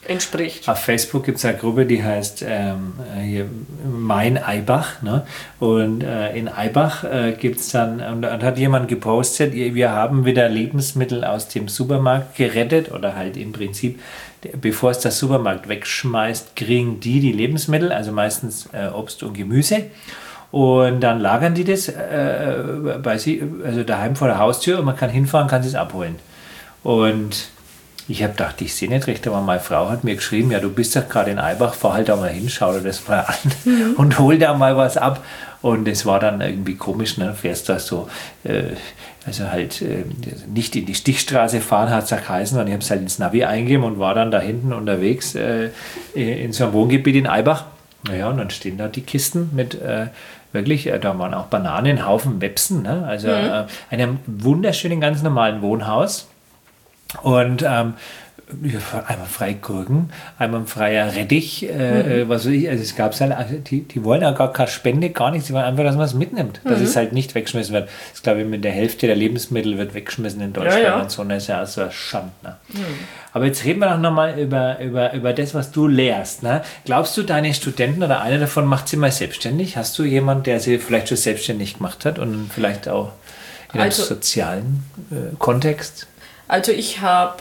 [SPEAKER 2] entspricht.
[SPEAKER 1] Auf Facebook gibt es eine Gruppe, die heißt hier Mein Aibach. Ne? Und in Aibach gibt es dann, und hat jemand gepostet, wir haben wieder Lebensmittel aus dem Supermarkt gerettet oder halt im Prinzip, bevor es der Supermarkt wegschmeißt, kriegen die Lebensmittel, also meistens Obst und Gemüse. Und dann lagern die das bei sich, also daheim vor der Haustür, und man kann hinfahren, kann es abholen. Und ich habe gedacht, ich sehe nicht recht, aber meine Frau hat mir geschrieben, ja, du bist doch gerade in Eibach, fahr halt da mal hin, schau dir das mal an und hol da mal was ab. Und es war dann irgendwie komisch, ne? Fährst da so, also halt nicht in die Stichstraße fahren, hat es ja geheißen, und ich habe es halt ins Navi eingegeben und war dann da hinten unterwegs in so einem Wohngebiet in Eibach. Naja, und dann stehen da die Kisten mit wirklich, da waren auch Bananen, Haufen Websen, ne? Also einem wunderschönen, ganz normalen Wohnhaus. Und einmal frei Gurken, einmal freier Rettich, was weiß ich, also es gab halt, die wollen ja gar keine Spende, gar nichts, sie wollen einfach, dass man es mitnimmt, dass es halt nicht weggeschmissen wird. Das glaube ich, mit der Hälfte der Lebensmittel wird weggeschmissen in Deutschland und so, das ist ja so ein Schand. Ne? Aber jetzt reden wir doch nochmal über das, was du lehrst. Ne? Glaubst du, deine Studenten oder einer davon macht sie mal selbstständig? Hast du jemanden, der sie vielleicht schon selbstständig gemacht hat und vielleicht auch in einem sozialen Kontext?
[SPEAKER 2] Also ich habe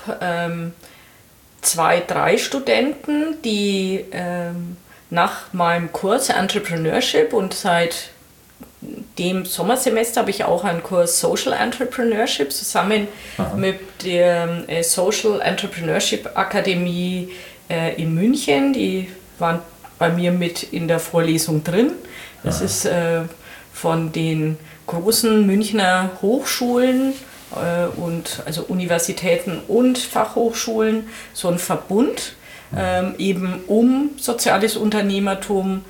[SPEAKER 2] 2, 3 Studenten, die nach meinem Kurs Entrepreneurship, und seit dem Sommersemester habe ich auch einen Kurs Social Entrepreneurship zusammen mit der Social Entrepreneurship Akademie in München. Die waren bei mir mit in der Vorlesung drin. Das ist von den großen Münchner Hochschulen und also Universitäten und Fachhochschulen so ein Verbund, eben um soziales Unternehmertum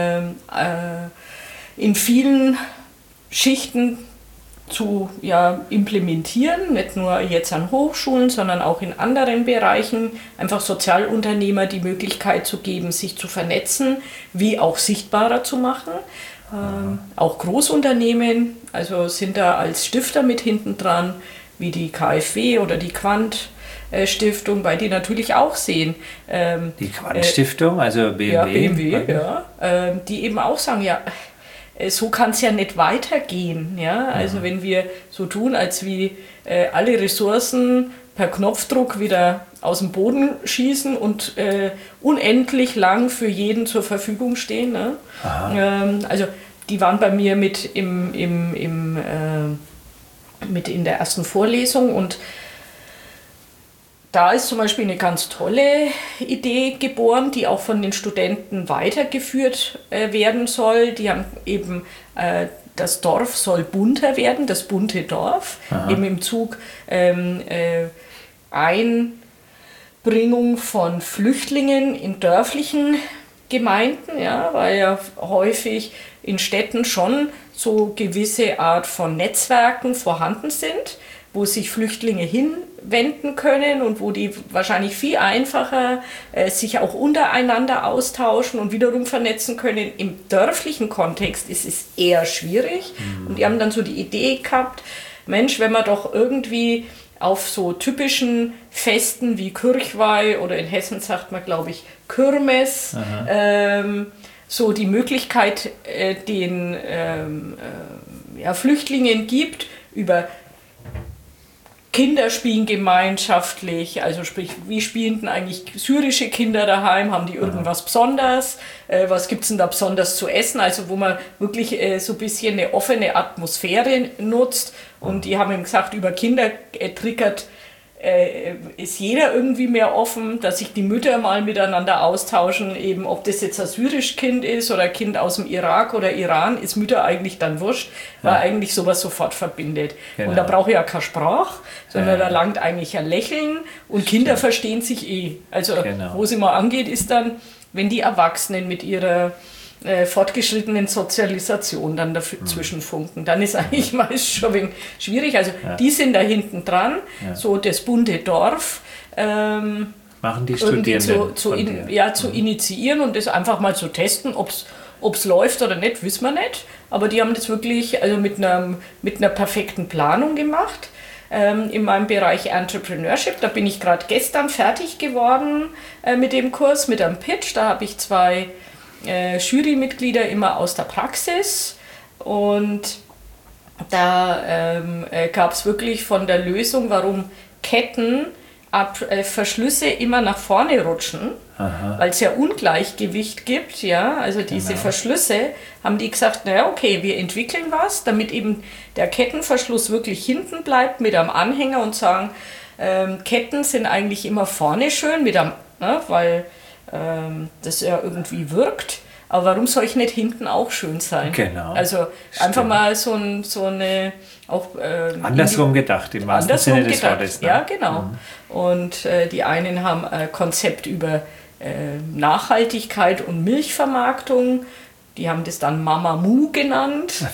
[SPEAKER 2] in vielen Schichten zu implementieren, nicht nur jetzt an Hochschulen, sondern auch in anderen Bereichen, einfach Sozialunternehmer die Möglichkeit zu geben, sich zu vernetzen, wie auch sichtbarer zu machen. Auch Großunternehmen, also sind da als Stifter mit hinten dran, wie die KfW oder die Quant Stiftung, weil die natürlich auch sehen.
[SPEAKER 1] Die Quant Stiftung, also BMW.
[SPEAKER 2] Ja, BMW, die eben auch sagen, ja, so kann es ja nicht weitergehen. Ja? Also wenn wir so tun, als wie alle Ressourcen per Knopfdruck wieder aus dem Boden schießen und unendlich lang für jeden zur Verfügung stehen. Ne? Also die waren bei mir mit in der ersten Vorlesung, und da ist zum Beispiel eine ganz tolle Idee geboren, die auch von den Studenten weitergeführt werden soll. Die haben eben, das Dorf soll bunter werden, das bunte Dorf, eben im Zug Einbringung von Flüchtlingen in dörflichen Gemeinden, ja, weil ja häufig in Städten schon so gewisse Art von Netzwerken vorhanden sind, wo sich Flüchtlinge hinwenden können und wo die wahrscheinlich viel einfacher sich auch untereinander austauschen und wiederum vernetzen können. Im dörflichen Kontext ist es eher schwierig. Und die haben dann so die Idee gehabt, Mensch, wenn man doch irgendwie auf so typischen Festen wie Kirchweih oder in Hessen sagt man, glaube ich, Kirmes, so die Möglichkeit den Flüchtlingen gibt, über Kinder spielen gemeinschaftlich, also sprich, wie spielen denn eigentlich syrische Kinder daheim? Haben die irgendwas Besonderes? Was gibt es denn da besonders zu essen? Also wo man wirklich so ein bisschen eine offene Atmosphäre nutzt. Und die haben eben gesagt, über Kinder triggert ist jeder irgendwie mehr offen, dass sich die Mütter mal miteinander austauschen, eben ob das jetzt ein syrisch Kind ist oder ein Kind aus dem Irak oder Iran, ist Mütter eigentlich dann wurscht, weil eigentlich sowas sofort verbindet. Genau. Und da brauche ich ja keine Sprache, sondern da langt eigentlich ein Lächeln, und Kinder verstehen sich eh. Also wo es immer angeht, ist dann, wenn die Erwachsenen mit ihrer fortgeschrittenen Sozialisation dann dazwischen funken. Dann ist eigentlich meist schon ein wenig schwierig. Also die sind da hinten dran, so das bunte Dorf
[SPEAKER 1] machen die Studierenden
[SPEAKER 2] zu initiieren und das einfach mal zu testen, ob es läuft oder nicht, wissen wir nicht. Aber die haben das wirklich also mit einer perfekten Planung gemacht. in meinem Bereich Entrepreneurship. Da bin ich gerade gestern fertig geworden mit dem Kurs, mit einem Pitch. Da habe ich 2 Jurymitglieder immer aus der Praxis und da gab es wirklich von der Lösung, warum Verschlüsse immer nach vorne rutschen, weil es ja Ungleichgewicht gibt, ja, also diese Verschlüsse, haben die gesagt, naja, okay, wir entwickeln was, damit eben der Kettenverschluss wirklich hinten bleibt mit einem Anhänger und sagen, Ketten sind eigentlich immer vorne schön, weil das ja irgendwie wirkt. Aber warum soll ich nicht hinten auch schön sein?
[SPEAKER 1] Genau.
[SPEAKER 2] Also einfach mal so eine auch
[SPEAKER 1] andersrum gedacht, im wahrsten Sinne des Wortes. Ne?
[SPEAKER 2] Ja, genau. Und die einen haben ein Konzept über Nachhaltigkeit und Milchvermarktung. Die haben das dann Mamamoo genannt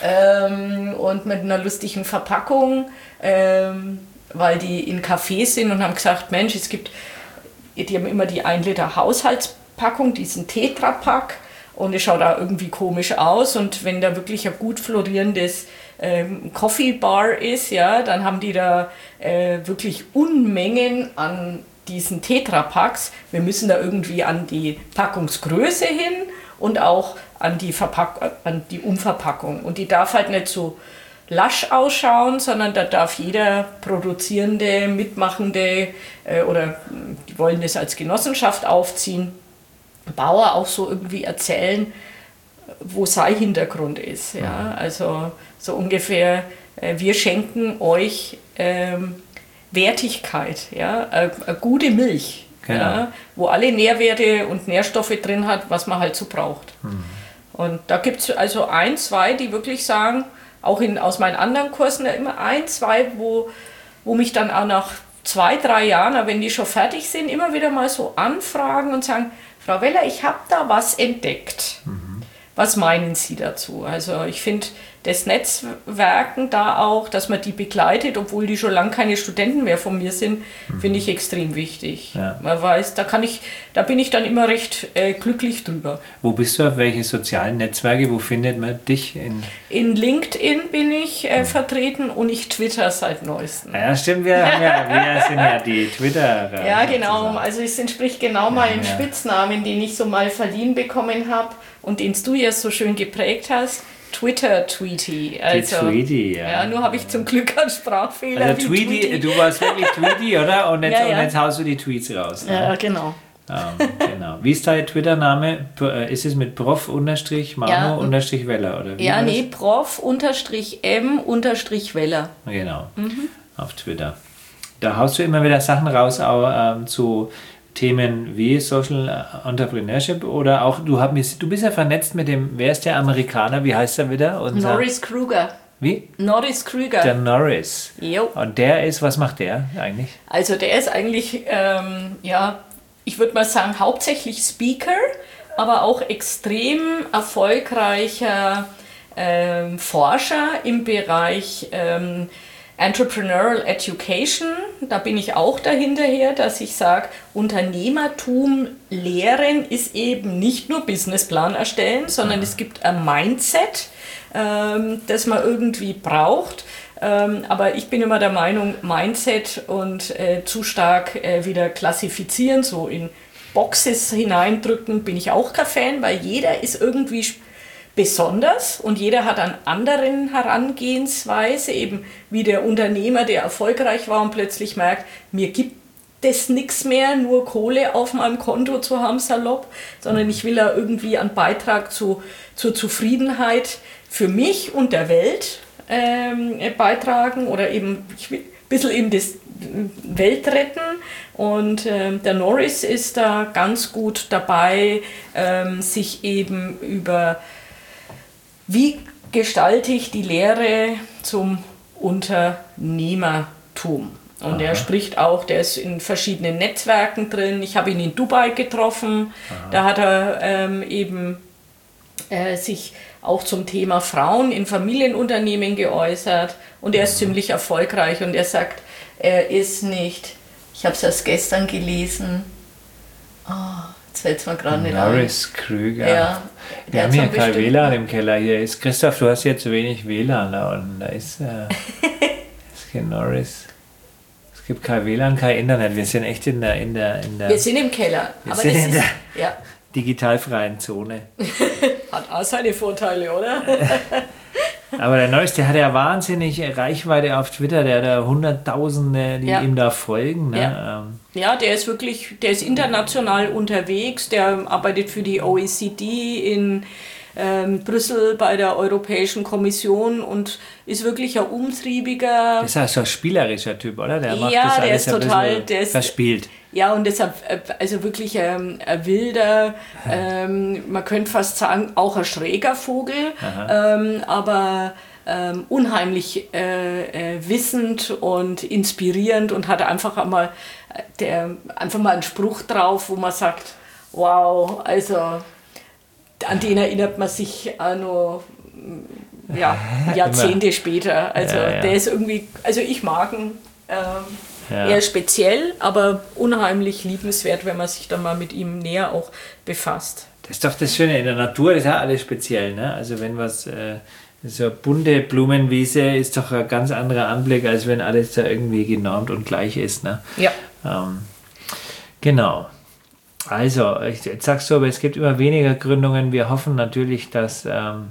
[SPEAKER 2] und mit einer lustigen Verpackung, weil die in Cafés sind und haben gesagt, Mensch, die haben immer die 1 Liter Haushaltspackung, diesen Tetrapack. Und es schaut da irgendwie komisch aus. Und wenn da wirklich ein gut florierendes Coffee Bar ist, ja, dann haben die da wirklich Unmengen an diesen Tetrapacks. Wir müssen da irgendwie an die Packungsgröße hin und auch an die Umverpackung. Und die darf halt nicht so lasch ausschauen, sondern da darf jeder Produzierende, Mitmachende oder die wollen das als Genossenschaft aufziehen, Bauer auch so irgendwie erzählen, wo sein Hintergrund ist. Ja? Also so ungefähr, wir schenken euch Wertigkeit, ja? Eine gute Milch,
[SPEAKER 1] genau.
[SPEAKER 2] Ja? Wo alle Nährwerte und Nährstoffe drin hat, was man halt so braucht. Und da gibt es also 1, 2, die wirklich sagen, auch aus meinen anderen Kursen, ja immer 1, 2, wo mich dann auch nach 2, 3 Jahren, wenn die schon fertig sind, immer wieder mal so anfragen und sagen, Frau Weller, ich habe da was entdeckt. Was meinen Sie dazu? Also ich finde das Netzwerken da auch, dass man die begleitet, obwohl die schon lange keine Studenten mehr von mir sind, finde ich extrem wichtig. Ja. Man weiß, da bin ich dann immer recht glücklich drüber.
[SPEAKER 1] Wo bist du, auf welche sozialen Netzwerke, wo findet man dich?
[SPEAKER 2] In LinkedIn bin ich vertreten und ich Twitter seit neuestem.
[SPEAKER 1] Ja, stimmt, wir sind ja die Twitterer.
[SPEAKER 2] Ja, genau, also es entspricht genau meinem Spitznamen, den ich so mal verliehen bekommen habe und den du ja so schön geprägt hast. Twitter-Tweety. Also,
[SPEAKER 1] die Tweety, ja.
[SPEAKER 2] Ja, nur habe ich zum Glück einen Sprachfehler.
[SPEAKER 1] Also Tweety, du warst wirklich Tweety, oder? Und jetzt haust du die Tweets raus. Ne?
[SPEAKER 2] Ja, genau.
[SPEAKER 1] Genau. Wie ist dein Twitter-Name? Ist es mit Prof-Manu-Weller? Oder wie
[SPEAKER 2] ja, nee, Prof-M-Weller.
[SPEAKER 1] Genau, auf Twitter. Da haust du immer wieder Sachen raus, auch zu Themen wie Social Entrepreneurship oder auch, du bist ja vernetzt mit dem, wer ist der Amerikaner, wie heißt er wieder?
[SPEAKER 2] Norris Kruger.
[SPEAKER 1] Wie?
[SPEAKER 2] Norris Kruger.
[SPEAKER 1] Der Norris.
[SPEAKER 2] Jo.
[SPEAKER 1] Und der ist, was macht der eigentlich?
[SPEAKER 2] Also der ist eigentlich, ich würde mal sagen, hauptsächlich Speaker, aber auch extrem erfolgreicher Forscher im Bereich Entrepreneurial Education, da bin ich auch dahinterher, dass ich sage, Unternehmertum lehren ist eben nicht nur Businessplan erstellen, sondern es gibt ein Mindset, das man irgendwie braucht. Aber ich bin immer der Meinung, Mindset und zu stark wieder klassifizieren, so in Boxes hineindrücken, bin ich auch kein Fan, weil jeder ist irgendwie besonders und jeder hat eine andere Herangehensweise, eben wie der Unternehmer, der erfolgreich war und plötzlich merkt, mir gibt es nichts mehr, nur Kohle auf meinem Konto zu haben, salopp, sondern ich will ja irgendwie einen Beitrag zur Zufriedenheit für mich und der Welt beitragen oder eben ich will ein bisschen eben das Welt retten und der Norris ist da ganz gut dabei, sich eben über wie gestalte ich die Lehre zum Unternehmertum? Und er spricht auch, der ist in verschiedenen Netzwerken drin. Ich habe ihn in Dubai getroffen. Da hat er eben sich auch zum Thema Frauen in Familienunternehmen geäußert. Und er ist ziemlich erfolgreich. Und er sagt, er ist nicht, ich habe es erst gestern gelesen, jetzt fällt es mir gerade nicht ein.
[SPEAKER 1] Norris Kruger.
[SPEAKER 2] Ja,
[SPEAKER 1] wir haben hier kein WLAN im Keller. Hier ist Christoph, du hast hier zu wenig WLAN da unten. Da ist Baskin Norris. Es gibt kein WLAN, kein Internet. Wir sind echt in der
[SPEAKER 2] Wir sind im Keller.
[SPEAKER 1] Wir
[SPEAKER 2] Aber
[SPEAKER 1] sind
[SPEAKER 2] das
[SPEAKER 1] in
[SPEAKER 2] ist,
[SPEAKER 1] der
[SPEAKER 2] ja,
[SPEAKER 1] digitalfreien Zone.
[SPEAKER 2] hat auch seine Vorteile, oder?
[SPEAKER 1] Aber der Norris, der hat ja wahnsinnig Reichweite auf Twitter. Der hat da Hunderttausende, die
[SPEAKER 2] Ja.
[SPEAKER 1] ihm da folgen. Ne?
[SPEAKER 2] Ja. Ja, der ist international unterwegs, der arbeitet für die OECD in Brüssel bei der Europäischen Kommission und ist wirklich ein umtriebiger.
[SPEAKER 1] Das ist ja so ein spielerischer Typ, oder? Der macht
[SPEAKER 2] Ja,
[SPEAKER 1] das
[SPEAKER 2] der
[SPEAKER 1] alles
[SPEAKER 2] ist
[SPEAKER 1] ein
[SPEAKER 2] total-
[SPEAKER 1] bisschen
[SPEAKER 2] der ist-
[SPEAKER 1] verspielt.
[SPEAKER 2] Ja, und deshalb, also wirklich ein wilder, man könnte fast sagen, auch ein schräger Vogel, aber unheimlich wissend und inspirierend und hat einfach mal einen Spruch drauf, wo man sagt, wow, also an den erinnert man sich auch noch Jahrzehnte später. Also
[SPEAKER 1] Ja.
[SPEAKER 2] der ist irgendwie, also ich mag ihn.
[SPEAKER 1] Ja.
[SPEAKER 2] Eher speziell, aber unheimlich liebenswert, wenn man sich dann mal mit ihm näher auch befasst.
[SPEAKER 1] Das ist doch das Schöne in der Natur, das ist ja alles speziell. Ne? Also wenn was, so eine bunte Blumenwiese ist doch ein ganz anderer Anblick, als wenn alles da irgendwie genormt und gleich ist. Ne?
[SPEAKER 2] Ja.
[SPEAKER 1] Genau. Also, jetzt sagst du, aber es gibt immer weniger Gründungen. Wir hoffen natürlich, dass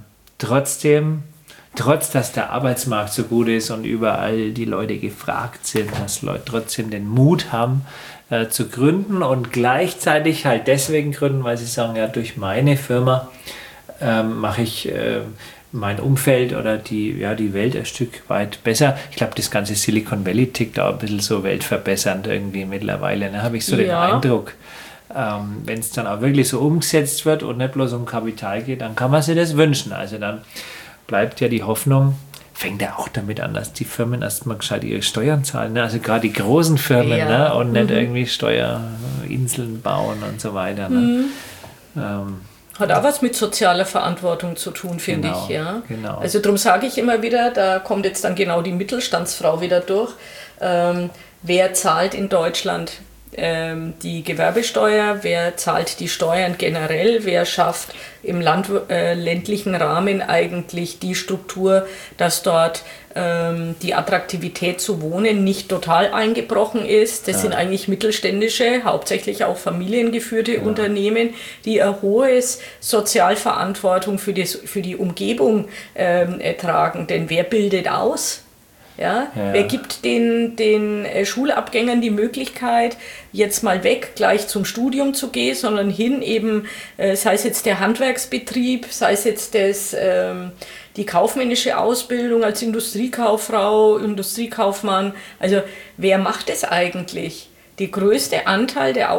[SPEAKER 1] trotz dass der Arbeitsmarkt so gut ist und überall die Leute gefragt sind, dass Leute trotzdem den Mut haben zu gründen und gleichzeitig halt deswegen gründen, weil sie sagen, ja, durch meine Firma mache ich mein Umfeld oder die Welt ein Stück weit besser. Ich glaube, das ganze Silicon Valley tickt auch ein bisschen so weltverbessernd irgendwie mittlerweile. Da habe ich so den Eindruck, wenn es dann auch wirklich so umgesetzt wird und nicht bloß um Kapital geht, dann kann man sich das wünschen. Also dann bleibt ja die Hoffnung, fängt ja auch damit an, dass die Firmen erstmal gescheit ihre Steuern zahlen. Ne? Also gerade die großen Firmen, ne? Und nicht irgendwie Steuerinseln bauen und so weiter. Ne?
[SPEAKER 2] Hat auch was mit sozialer Verantwortung zu tun, finde
[SPEAKER 1] Genau,
[SPEAKER 2] ich. Ja?
[SPEAKER 1] genau.
[SPEAKER 2] Also darum sage ich immer wieder, da kommt jetzt dann genau die Mittelstandsfrau wieder durch. Wer zahlt in Deutschland die Gewerbesteuer, wer zahlt die Steuern generell, wer schafft im ländlichen Rahmen eigentlich die Struktur, dass dort die Attraktivität zu wohnen nicht total eingebrochen ist. Das sind eigentlich mittelständische, hauptsächlich auch familiengeführte Unternehmen, die eine hohe Sozialverantwortung für die Umgebung tragen. Denn wer bildet aus? Ja? Wer gibt den Schulabgängern die Möglichkeit, jetzt mal weg, gleich zum Studium zu gehen, sondern hin eben, sei es jetzt der Handwerksbetrieb, sei es jetzt die kaufmännische Ausbildung als Industriekauffrau, Industriekaufmann. Also wer macht es eigentlich? Der größte Anteil der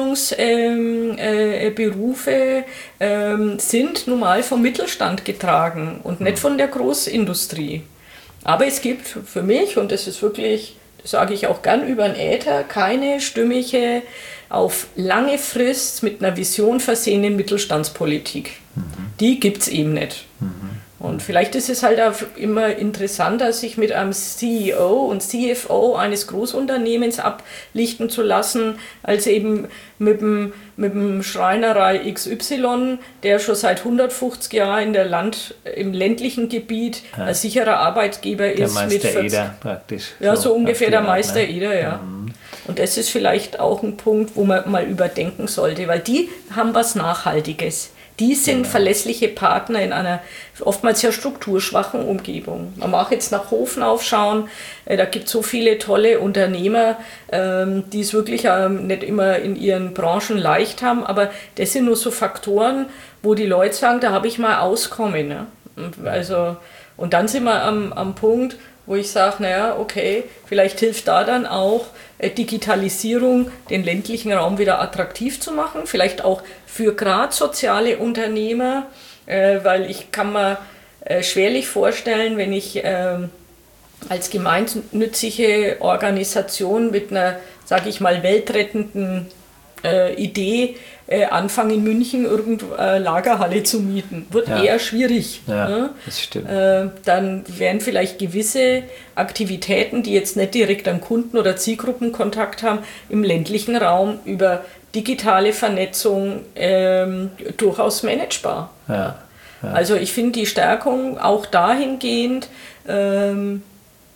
[SPEAKER 2] Ausbildungsberufe sind nun mal vom Mittelstand getragen und nicht von der Großindustrie. Aber es gibt für mich, und das ist wirklich, das sage ich auch gern über den Äther, keine stimmige, auf lange Frist mit einer Vision versehene Mittelstandspolitik. Die gibt es eben nicht. Und vielleicht ist es halt auch immer interessanter, sich mit einem CEO und CFO eines Großunternehmens ablichten zu lassen, als eben mit dem Schreinerei XY, der schon seit 150 Jahren im ländlichen Gebiet ein sicherer Arbeitgeber ist.
[SPEAKER 1] Der Meister Eder praktisch.
[SPEAKER 2] Ja, so ungefähr der
[SPEAKER 1] Art,
[SPEAKER 2] Meister
[SPEAKER 1] ne?
[SPEAKER 2] Eder, ja. Und das ist vielleicht auch ein Punkt, wo man mal überdenken sollte, weil die haben was Nachhaltiges. Die sind verlässliche Partner in einer oftmals ja strukturschwachen Umgebung. Man mag jetzt nach Hofnau schauen, da gibt es so viele tolle Unternehmer, die es wirklich nicht immer in ihren Branchen leicht haben, aber das sind nur so Faktoren, wo die Leute sagen, da habe ich mal Auskommen. Ne? Und dann sind wir am Punkt, wo ich sage, naja, okay, vielleicht hilft da dann auch Digitalisierung, den ländlichen Raum wieder attraktiv zu machen, vielleicht auch für gerade soziale Unternehmer, weil ich kann mir schwerlich vorstellen, wenn ich als gemeinnützige Organisation mit einer, sage ich mal, weltrettenden Idee anfangen in München irgendeine Lagerhalle zu mieten. Wird eher schwierig.
[SPEAKER 1] Ja,
[SPEAKER 2] ne?
[SPEAKER 1] Das stimmt.
[SPEAKER 2] Dann wären vielleicht gewisse Aktivitäten, die jetzt nicht direkt an Kunden- oder Zielgruppenkontakt haben, im ländlichen Raum über digitale Vernetzung durchaus managebar.
[SPEAKER 1] Ja.
[SPEAKER 2] Also ich finde die Stärkung auch dahingehend,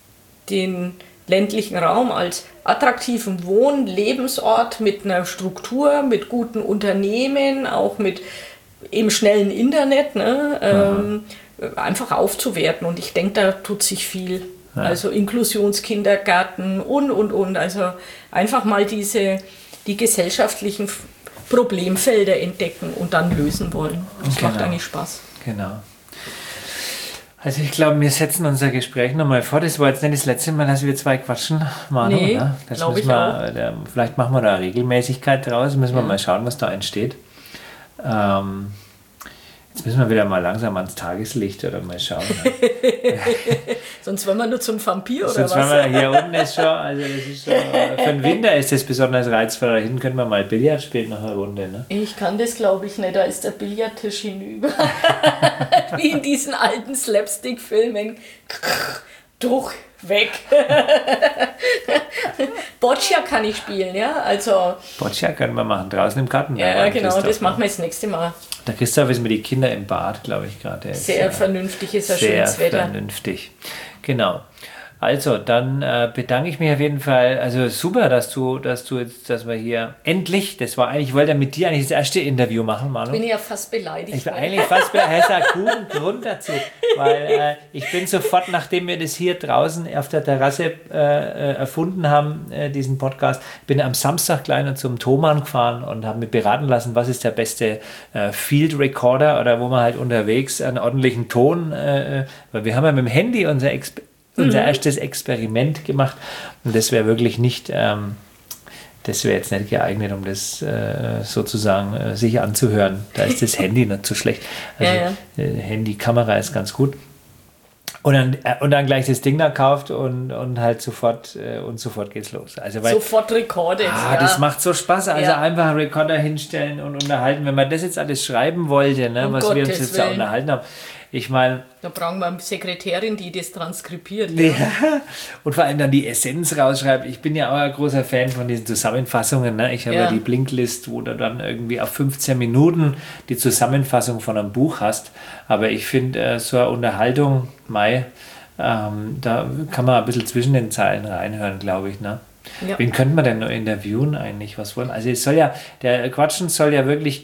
[SPEAKER 2] den ländlichen Raum als attraktiven Lebensort mit einer Struktur, mit guten Unternehmen, auch mit im schnellen Internet, ne, einfach aufzuwerten. Und ich denke, da tut sich viel. Ja. Also Inklusionskindergarten und. Also einfach mal die gesellschaftlichen Problemfelder entdecken und dann lösen wollen. Das macht eigentlich Spaß.
[SPEAKER 1] Genau. Also ich glaube, wir setzen unser Gespräch nochmal vor. Das war jetzt nicht das letzte Mal, dass wir zwei quatschen, Manu,
[SPEAKER 2] nee,
[SPEAKER 1] oder? Das müssen wir, vielleicht machen wir da eine Regelmäßigkeit draus. Müssen wir mal schauen, was da entsteht. Jetzt müssen wir wieder mal langsam ans Tageslicht oder mal schauen. Ne?
[SPEAKER 2] Sonst wollen wir nur zum Vampir oder
[SPEAKER 1] sonst
[SPEAKER 2] was?
[SPEAKER 1] Sonst hier unten ist schon, also das ist schon, für den Winter ist das besonders reizvoll. Da hinten können wir mal Billard spielen nach einer Runde. Ne?
[SPEAKER 2] Ich kann das, glaube ich, nicht. Da ist der Billardtisch hinüber. Wie in diesen alten Slapstick-Filmen. Durch, weg. Boccia kann ich spielen, ja. Also
[SPEAKER 1] Boccia können wir machen, draußen im Garten.
[SPEAKER 2] Ja, genau, das machen wir das nächste Mal.
[SPEAKER 1] Der Christoph ist mit den Kindern im Bad, glaube ich, gerade.
[SPEAKER 2] Sehr vernünftig, ist ja schönes Wetter.
[SPEAKER 1] Sehr vernünftig, genau. Also, dann bedanke ich mich auf jeden Fall. Also super, dass wir hier endlich, das war eigentlich, ich wollte mit dir eigentlich das erste Interview machen, Manu.
[SPEAKER 2] Ich bin ja fast beleidigt.
[SPEAKER 1] Ich bin eigentlich fast beleidigt. Das ist ein guten Grund dazu. Weil ich bin sofort, nachdem wir das hier draußen auf der Terrasse erfunden haben, diesen Podcast, bin am Samstag gleich noch zum Thomann gefahren und habe mich beraten lassen, was ist der beste Field Recorder oder wo man halt unterwegs einen ordentlichen Ton, weil wir haben ja mit dem Handy unser erstes Experiment gemacht und das wäre wirklich nicht, das wäre jetzt nicht geeignet, um das sozusagen sich anzuhören. Da ist das Handy nicht so schlecht. Also Handy-Kamera ist ganz gut. Und dann gleich das Ding da kauft und halt sofort geht's los. Also
[SPEAKER 2] sofort recordet.
[SPEAKER 1] Das macht so Spaß. Also einfach einen Recorder hinstellen und unterhalten. Wenn man das jetzt alles schreiben wollte, ne, was wir uns jetzt da unterhalten haben. Ich meine...
[SPEAKER 2] Da brauchen wir eine Sekretärin, die das transkribiert.
[SPEAKER 1] Ja. Und vor allem dann die Essenz rausschreibt. Ich bin ja auch ein großer Fan von diesen Zusammenfassungen. Ne? Ich habe ja die Blinklist, wo du dann irgendwie auf 15 Minuten die Zusammenfassung von einem Buch hast. Aber ich finde, so eine Unterhaltung, da kann man ein bisschen zwischen den Zeilen reinhören, glaube ich. Ne? Ja. Wen könnte man denn noch interviewen eigentlich? Was wollen? Also es soll ja, der Quatschen soll ja wirklich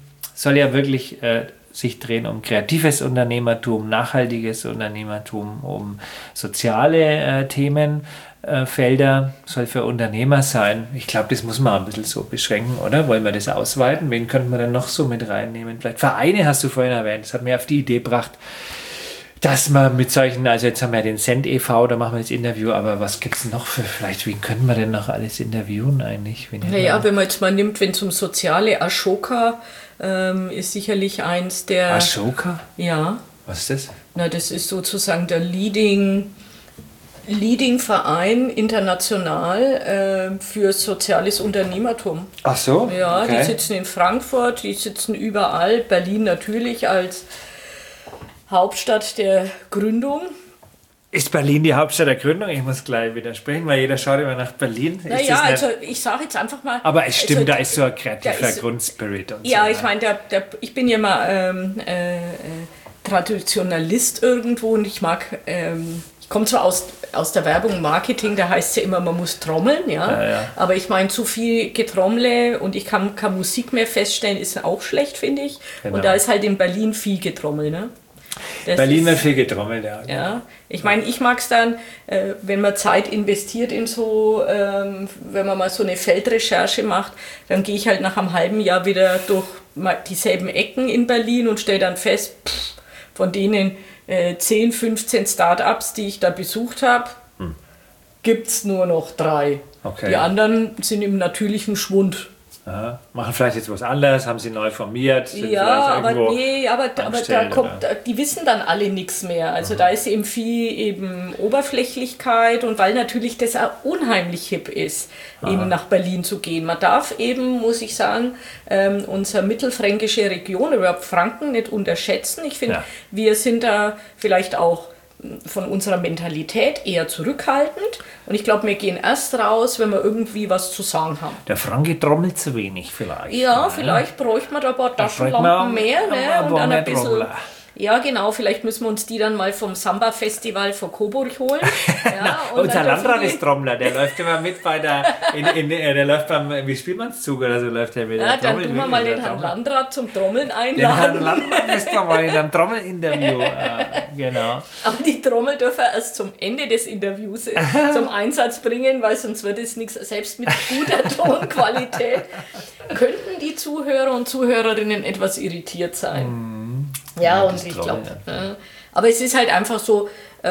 [SPEAKER 1] sich drehen um kreatives Unternehmertum, nachhaltiges Unternehmertum, um soziale Themenfelder, soll für Unternehmer sein. Ich glaube, das muss man ein bisschen so beschränken, oder? Wollen wir das ausweiten? Wen könnten wir denn noch so mit reinnehmen? Vielleicht Vereine hast du vorhin erwähnt. Das hat mir auf die Idee gebracht, dass man mit solchen, also jetzt haben wir ja den Cent e.V., da machen wir das Interview, aber was gibt es noch für, vielleicht, wen können wir denn noch alles interviewen eigentlich?
[SPEAKER 2] Wenn man jetzt mal nimmt, wenn es um soziale Ashoka ist sicherlich eins der...
[SPEAKER 1] Ashoka?
[SPEAKER 2] Ja.
[SPEAKER 1] Was ist das?
[SPEAKER 2] Na, das ist sozusagen der Leading Verein international für soziales Unternehmertum.
[SPEAKER 1] Ach so?
[SPEAKER 2] Ja, okay. Die sitzen in Frankfurt, die sitzen überall, Berlin natürlich als Hauptstadt der Gründung.
[SPEAKER 1] Ist Berlin die Hauptstadt der Gründung? Ich muss gleich widersprechen, weil jeder schaut immer nach Berlin.
[SPEAKER 2] Naja, also ich sage jetzt einfach mal...
[SPEAKER 1] Aber es stimmt, also, da ist so ein kreativer Grundspirit. Und
[SPEAKER 2] ja,
[SPEAKER 1] so,
[SPEAKER 2] ich meine, ich bin ja mal Traditionalist irgendwo und ich mag... ich komme zwar aus der Werbung und Marketing, da heißt es ja immer, man muss trommeln, ja. Aber ich meine, zu viel Getrommle und ich kann keine Musik mehr feststellen, ist auch schlecht, finde ich. Genau. Und da ist halt in Berlin viel Getrommel, ne?
[SPEAKER 1] Berlin wird viel getrommelt, ja.
[SPEAKER 2] Ja, ich meine, ich mag es dann, wenn man Zeit investiert in so, wenn man mal so eine Feldrecherche macht, dann gehe ich halt nach einem halben Jahr wieder durch dieselben Ecken in Berlin und stelle dann fest, von denen 10, 15 Startups, die ich da besucht habe, gibt es nur noch 3. Okay. Die anderen sind im natürlichen Schwund.
[SPEAKER 1] Aha. Machen vielleicht jetzt was anderes, haben sie neu formiert.
[SPEAKER 2] Ja, aber da kommt, die wissen dann alle nichts mehr. Also da ist eben viel Oberflächlichkeit und weil natürlich das auch unheimlich hip ist, eben nach Berlin zu gehen. Man darf eben, muss ich sagen, unsere mittelfränkische Region, überhaupt Franken, nicht unterschätzen. Ich finde, wir sind da vielleicht auch von unserer Mentalität eher zurückhaltend und ich glaube, wir gehen erst raus, wenn wir irgendwie was zu sagen haben.
[SPEAKER 1] Der Franke trommelt zu wenig vielleicht.
[SPEAKER 2] Ja, vielleicht bräuchte man da ein paar Taschenlampen mehr, ne? Und dann ein bisschen, Ja, genau, vielleicht müssen wir uns die dann mal vom Samba-Festival vor Coburg holen. Ja,
[SPEAKER 1] Unser Landrat ist Trommler, der läuft immer mit bei der, der läuft beim, wie Spielmannszug oder so läuft der mit.
[SPEAKER 2] Ja, dann tun wir mal den Herrn Landrat zum Trommeln einladen.
[SPEAKER 1] Den Herrn Landrat müssen wir mal in einem Trommelinterview, genau.
[SPEAKER 2] Aber die Trommel dürfen erst zum Ende des Interviews zum Einsatz bringen, weil sonst wird es nichts, selbst mit guter Tonqualität. Könnten die Zuhörer und Zuhörerinnen etwas irritiert sein? Ja, und ich glaube, aber es ist halt einfach so,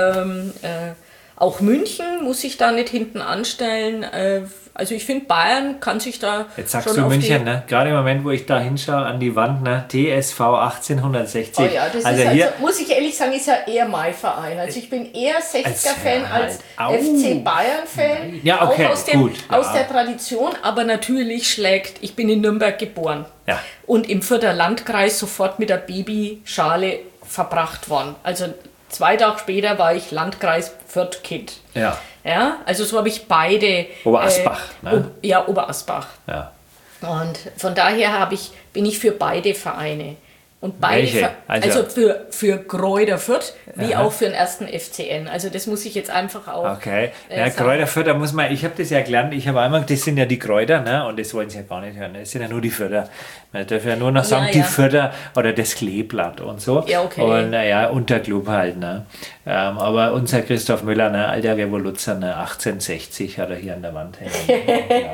[SPEAKER 2] auch München muss sich da nicht hinten anstellen. Also ich finde, Bayern kann sich da
[SPEAKER 1] jetzt sagst schon du München, ne? Gerade im Moment, wo ich da hinschaue an die Wand, ne? TSV 1860.
[SPEAKER 2] Oh ja, das
[SPEAKER 1] also
[SPEAKER 2] ist
[SPEAKER 1] hier,
[SPEAKER 2] muss ich ehrlich sagen, ist ja eher mein Verein. Also ich bin eher 60er-Fan als FC Bayern-Fan.
[SPEAKER 1] Ja, okay,
[SPEAKER 2] auch aus der Tradition, aber natürlich ich bin in Nürnberg geboren.
[SPEAKER 1] Ja.
[SPEAKER 2] Und im Fürther Landkreis sofort mit der Babyschale verbracht worden. Also 2 Tage später war ich Landkreis Fürth-Kind.
[SPEAKER 1] Ja.
[SPEAKER 2] Ja, also so habe ich beide.
[SPEAKER 1] Oberasbach, ne?
[SPEAKER 2] Oberasbach.
[SPEAKER 1] Ja.
[SPEAKER 2] Und von daher bin ich für beide Vereine. Und beide
[SPEAKER 1] Welche?
[SPEAKER 2] Also für Greuther Fürth wie auch für den ersten FCN. Also das muss ich jetzt einfach auch.
[SPEAKER 1] Okay. Ja, Greuther Fürth, da muss man, ich habe das ja gelernt, ich habe einmal, das sind ja die Greuther, ne? Und das wollen sie ja gar nicht hören. Das sind ja nur die Fürther. Man darf ja nur noch sagen, die Fürther oder das Kleeblatt und so.
[SPEAKER 2] Ja, okay.
[SPEAKER 1] Und naja, Unterklub halt, ne? Aber unser Christoph Müller, ne, alter Revoluzer, ne, 1860 hat er hier an der Wand hängen.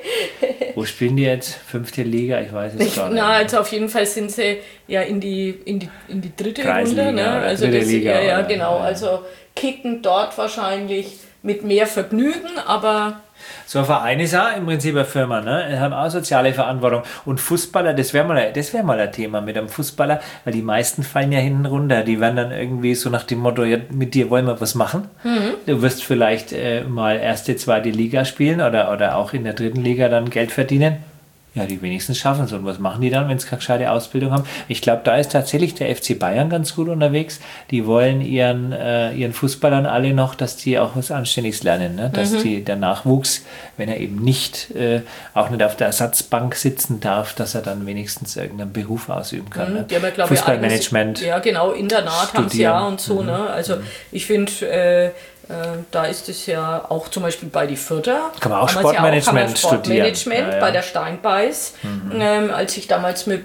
[SPEAKER 1] Wo spielen die jetzt? 5. Liga? Ich weiß es gar nicht.
[SPEAKER 2] Na, also auf jeden Fall sind sie ja in die dritte Runde. Ne? Also
[SPEAKER 1] dritte Liga,
[SPEAKER 2] ja, genau. Also kicken dort wahrscheinlich mit mehr Vergnügen, aber...
[SPEAKER 1] So ein Verein ist auch im Prinzip eine Firma, ne? Die haben auch soziale Verantwortung. Und Fußballer, das wäre mal ein Thema mit einem Fußballer, weil die meisten fallen ja hinten runter. Die werden dann irgendwie so nach dem Motto, ja, mit dir wollen wir was machen. Du wirst vielleicht mal 1., 2. Liga spielen oder auch in der 3. Liga dann Geld verdienen. Ja, die wenigstens schaffen es. Und was machen die dann, wenn sie keine gescheite Ausbildung haben? Ich glaube, da ist tatsächlich der FC Bayern ganz gut unterwegs. Die wollen ihren Fußballern alle noch, dass die auch was Anständiges lernen. Ne? Dass der Nachwuchs, wenn er eben auch nicht auf der Ersatzbank sitzen darf, dass er dann wenigstens irgendeinen Beruf ausüben kann. Ne? Fußballmanagement.
[SPEAKER 2] Ja, genau, Internat haben sie ja und so. Ne? Also ich finde... da ist es ja auch zum Beispiel bei die Fürther.
[SPEAKER 1] Kann man auch Sportmanagement studieren.
[SPEAKER 2] Bei der Steinbeiß. Als ich damals mit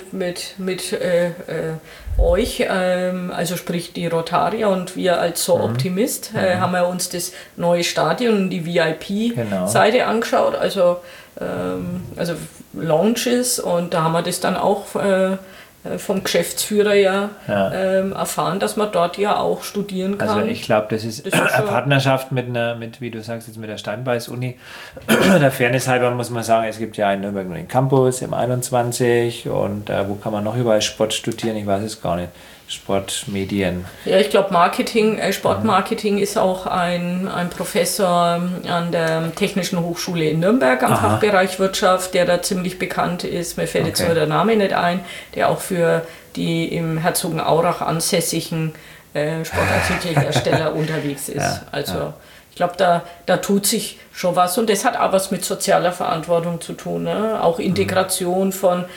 [SPEAKER 2] euch, also sprich die Rotarier und wir als So Optimist, haben wir uns das neue Stadion und die VIP-Seite angeschaut, also Lounges, und da haben wir das dann auch vom Geschäftsführer erfahren, dass man dort ja auch studieren kann.
[SPEAKER 1] Also ich glaube, das ist eine Partnerschaft mit, wie du sagst, jetzt mit der Steinbeiß-Uni. Der Fairness halber muss man sagen, es gibt ja in Nürnberg nur den Campus im 21 und wo kann man noch überall Sport studieren? Ich weiß es gar nicht. Sportmedien.
[SPEAKER 2] Ja, ich glaube Sportmarketing ist auch ein Professor an der Technischen Hochschule in Nürnberg am Fachbereich Wirtschaft, der da ziemlich bekannt ist. Mir fällt jetzt nur der Name nicht ein, der auch für die im Herzogenaurach ansässigen Sportartikelhersteller unterwegs ist. Ich glaube, da tut sich schon was, und das hat auch was mit sozialer Verantwortung zu tun. Ne? Auch Integration von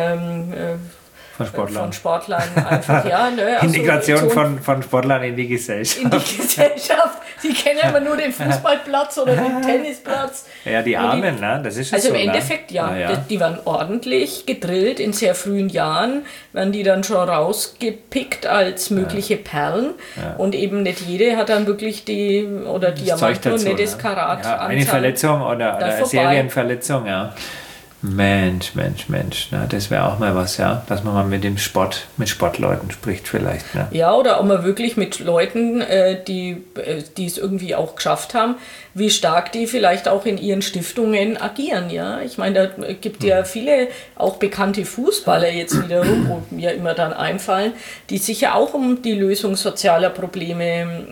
[SPEAKER 2] Sportlern einfach,
[SPEAKER 1] Integration von Sportlern in die Gesellschaft.
[SPEAKER 2] In die Gesellschaft. Die kennen immer nur den Fußballplatz oder den Tennisplatz.
[SPEAKER 1] Ja, die Armen, ne? Das ist
[SPEAKER 2] also
[SPEAKER 1] so,
[SPEAKER 2] im Endeffekt, die werden ordentlich gedrillt in sehr frühen Jahren, werden die dann schon rausgepickt als mögliche Perlen. Ja. Und eben nicht jede hat dann wirklich die Diamanten und nicht das Karat.
[SPEAKER 1] Ja, eine Verletzung oder eine Serienverletzung, ja. Mensch, ne? Das wäre auch mal was, ja, dass man mal mit Sportleuten spricht vielleicht. Ne?
[SPEAKER 2] Ja, oder auch mal wirklich mit Leuten, die es irgendwie auch geschafft haben, wie stark die vielleicht auch in ihren Stiftungen agieren. Ja, ich meine, da gibt ja viele auch bekannte Fußballer jetzt wiederum, wo mir immer dann einfallen, die sich ja auch um die Lösung sozialer Probleme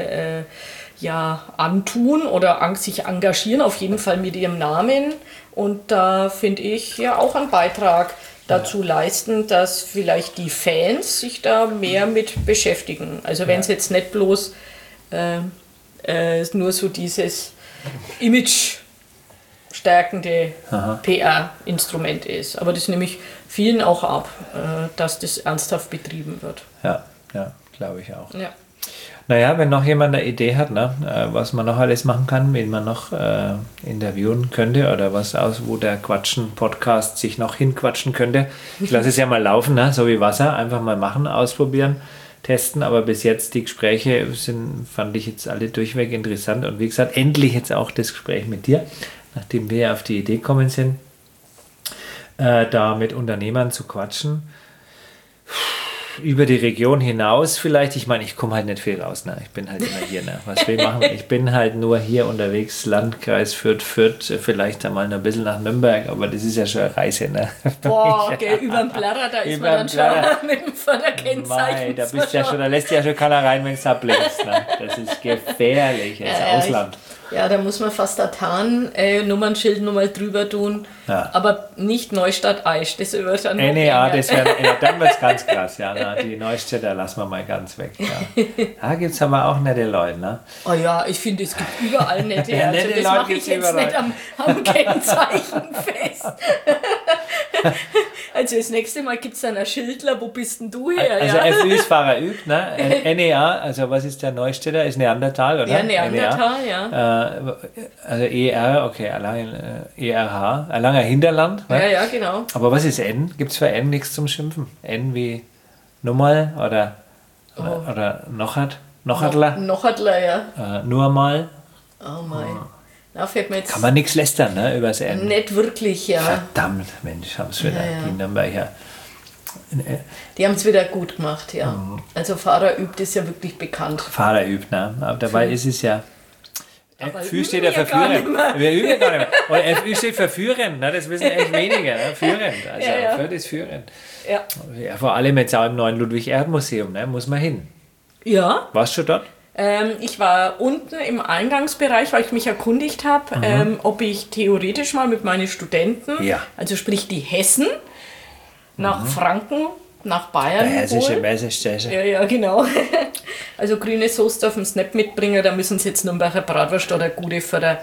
[SPEAKER 2] antun oder sich engagieren, auf jeden Fall mit ihrem Namen. Und da finde ich ja auch einen Beitrag dazu leisten, dass vielleicht die Fans sich da mehr mit beschäftigen. Also wenn es jetzt nicht bloß nur so dieses image-stärkende PR-Instrument ist. Aber das nehme ich vielen auch ab, dass das ernsthaft betrieben wird.
[SPEAKER 1] Ja. Ja, glaube ich auch.
[SPEAKER 2] Ja.
[SPEAKER 1] Naja, wenn noch jemand eine Idee hat, ne, was man noch alles machen kann, wen man noch interviewen könnte oder was aus, wo der Quatschen-Podcast sich noch hinquatschen könnte. Ich lasse es ja mal laufen, ne, so wie Wasser, einfach mal machen, ausprobieren, testen. Aber bis jetzt die Gespräche fand ich jetzt alle durchweg interessant. Und wie gesagt, endlich jetzt auch das Gespräch mit dir, nachdem wir auf die Idee gekommen sind, da mit Unternehmern zu quatschen. Über die Region hinaus vielleicht. Ich meine, ich komme halt nicht viel raus. Ne? Ich bin halt immer hier. Ne? Was will ich machen? Ich bin halt nur hier unterwegs. Landkreis Fürth, vielleicht einmal noch ein bisschen nach Nürnberg. Aber das ist ja schon eine Reise. Ne?
[SPEAKER 2] Boah, gell, über den Blätter, da ist man dann schon mit dem Förderkennzeichen.
[SPEAKER 1] Da lässt ja schon keiner rein, wenn es da blinkst. Ne? Das ist gefährlich. Das ist Ausland.
[SPEAKER 2] Ja, da muss man fast ein Tarn-Nummernschild nochmal drüber tun. Ja. Aber nicht Neustadt-Aisch, das wird dann
[SPEAKER 1] dann wird es ganz krass. Ja, die Neustädter lassen wir mal ganz weg. Ja. Da gibt es aber auch nette Leute. Ne?
[SPEAKER 2] Oh ja, ich finde, es gibt überall nette Leute. Also das mache ich jetzt überall. Nicht am Kennzeichen fest. Also das nächste Mal gibt es dann ein Schildler, wo bist denn du her?
[SPEAKER 1] Also FÜ ist Fahrer übt, ne? NEA, also was ist der Neustädter? Ist Neandertal, oder?
[SPEAKER 2] Ja, Neandertal, ja.
[SPEAKER 1] Also ER, okay, ERH, Erlanger Hinterland. Ne?
[SPEAKER 2] Ja, genau.
[SPEAKER 1] Aber was ist N? Gibt es für N nichts zum Schimpfen? N wie Nummerl oder Nochert? Nochertler?
[SPEAKER 2] Nochertler, ja.
[SPEAKER 1] Nur mal?
[SPEAKER 2] Oh mein. Da fällt mir jetzt
[SPEAKER 1] kann man nichts lästern, ne, über das N.
[SPEAKER 2] Nicht wirklich, ja.
[SPEAKER 1] Verdammt, Mensch, haben es wieder, die Nürnberger.
[SPEAKER 2] Die haben es wieder gut gemacht, ja. Also Fahrer übt ist ja wirklich bekannt.
[SPEAKER 1] Fahrer übt, ne? Aber dabei ist es ja. FÜ steht ja für Führen. Wir üben ja gar nicht mehr. Und FÜ steht für Führen, ne? Das wissen echt wenige, ne? Führend. Also Fürth ist führend. Ja, vor allem jetzt auch im neuen Ludwig-Erhard-Museum, ne? Muss man hin.
[SPEAKER 2] Ja.
[SPEAKER 1] Warst du dort?
[SPEAKER 2] Ich war unten im Eingangsbereich, weil ich mich erkundigt habe, ob ich theoretisch mal mit meinen Studenten, also sprich die Hessen, nach Franken, nach Bayern
[SPEAKER 1] der hessische Messerstecher.
[SPEAKER 2] Ja, genau. Also grüne Soße dürfen sie nicht mitbringen, da müssen sie jetzt Nürnberger Bratwurst oder gute Förder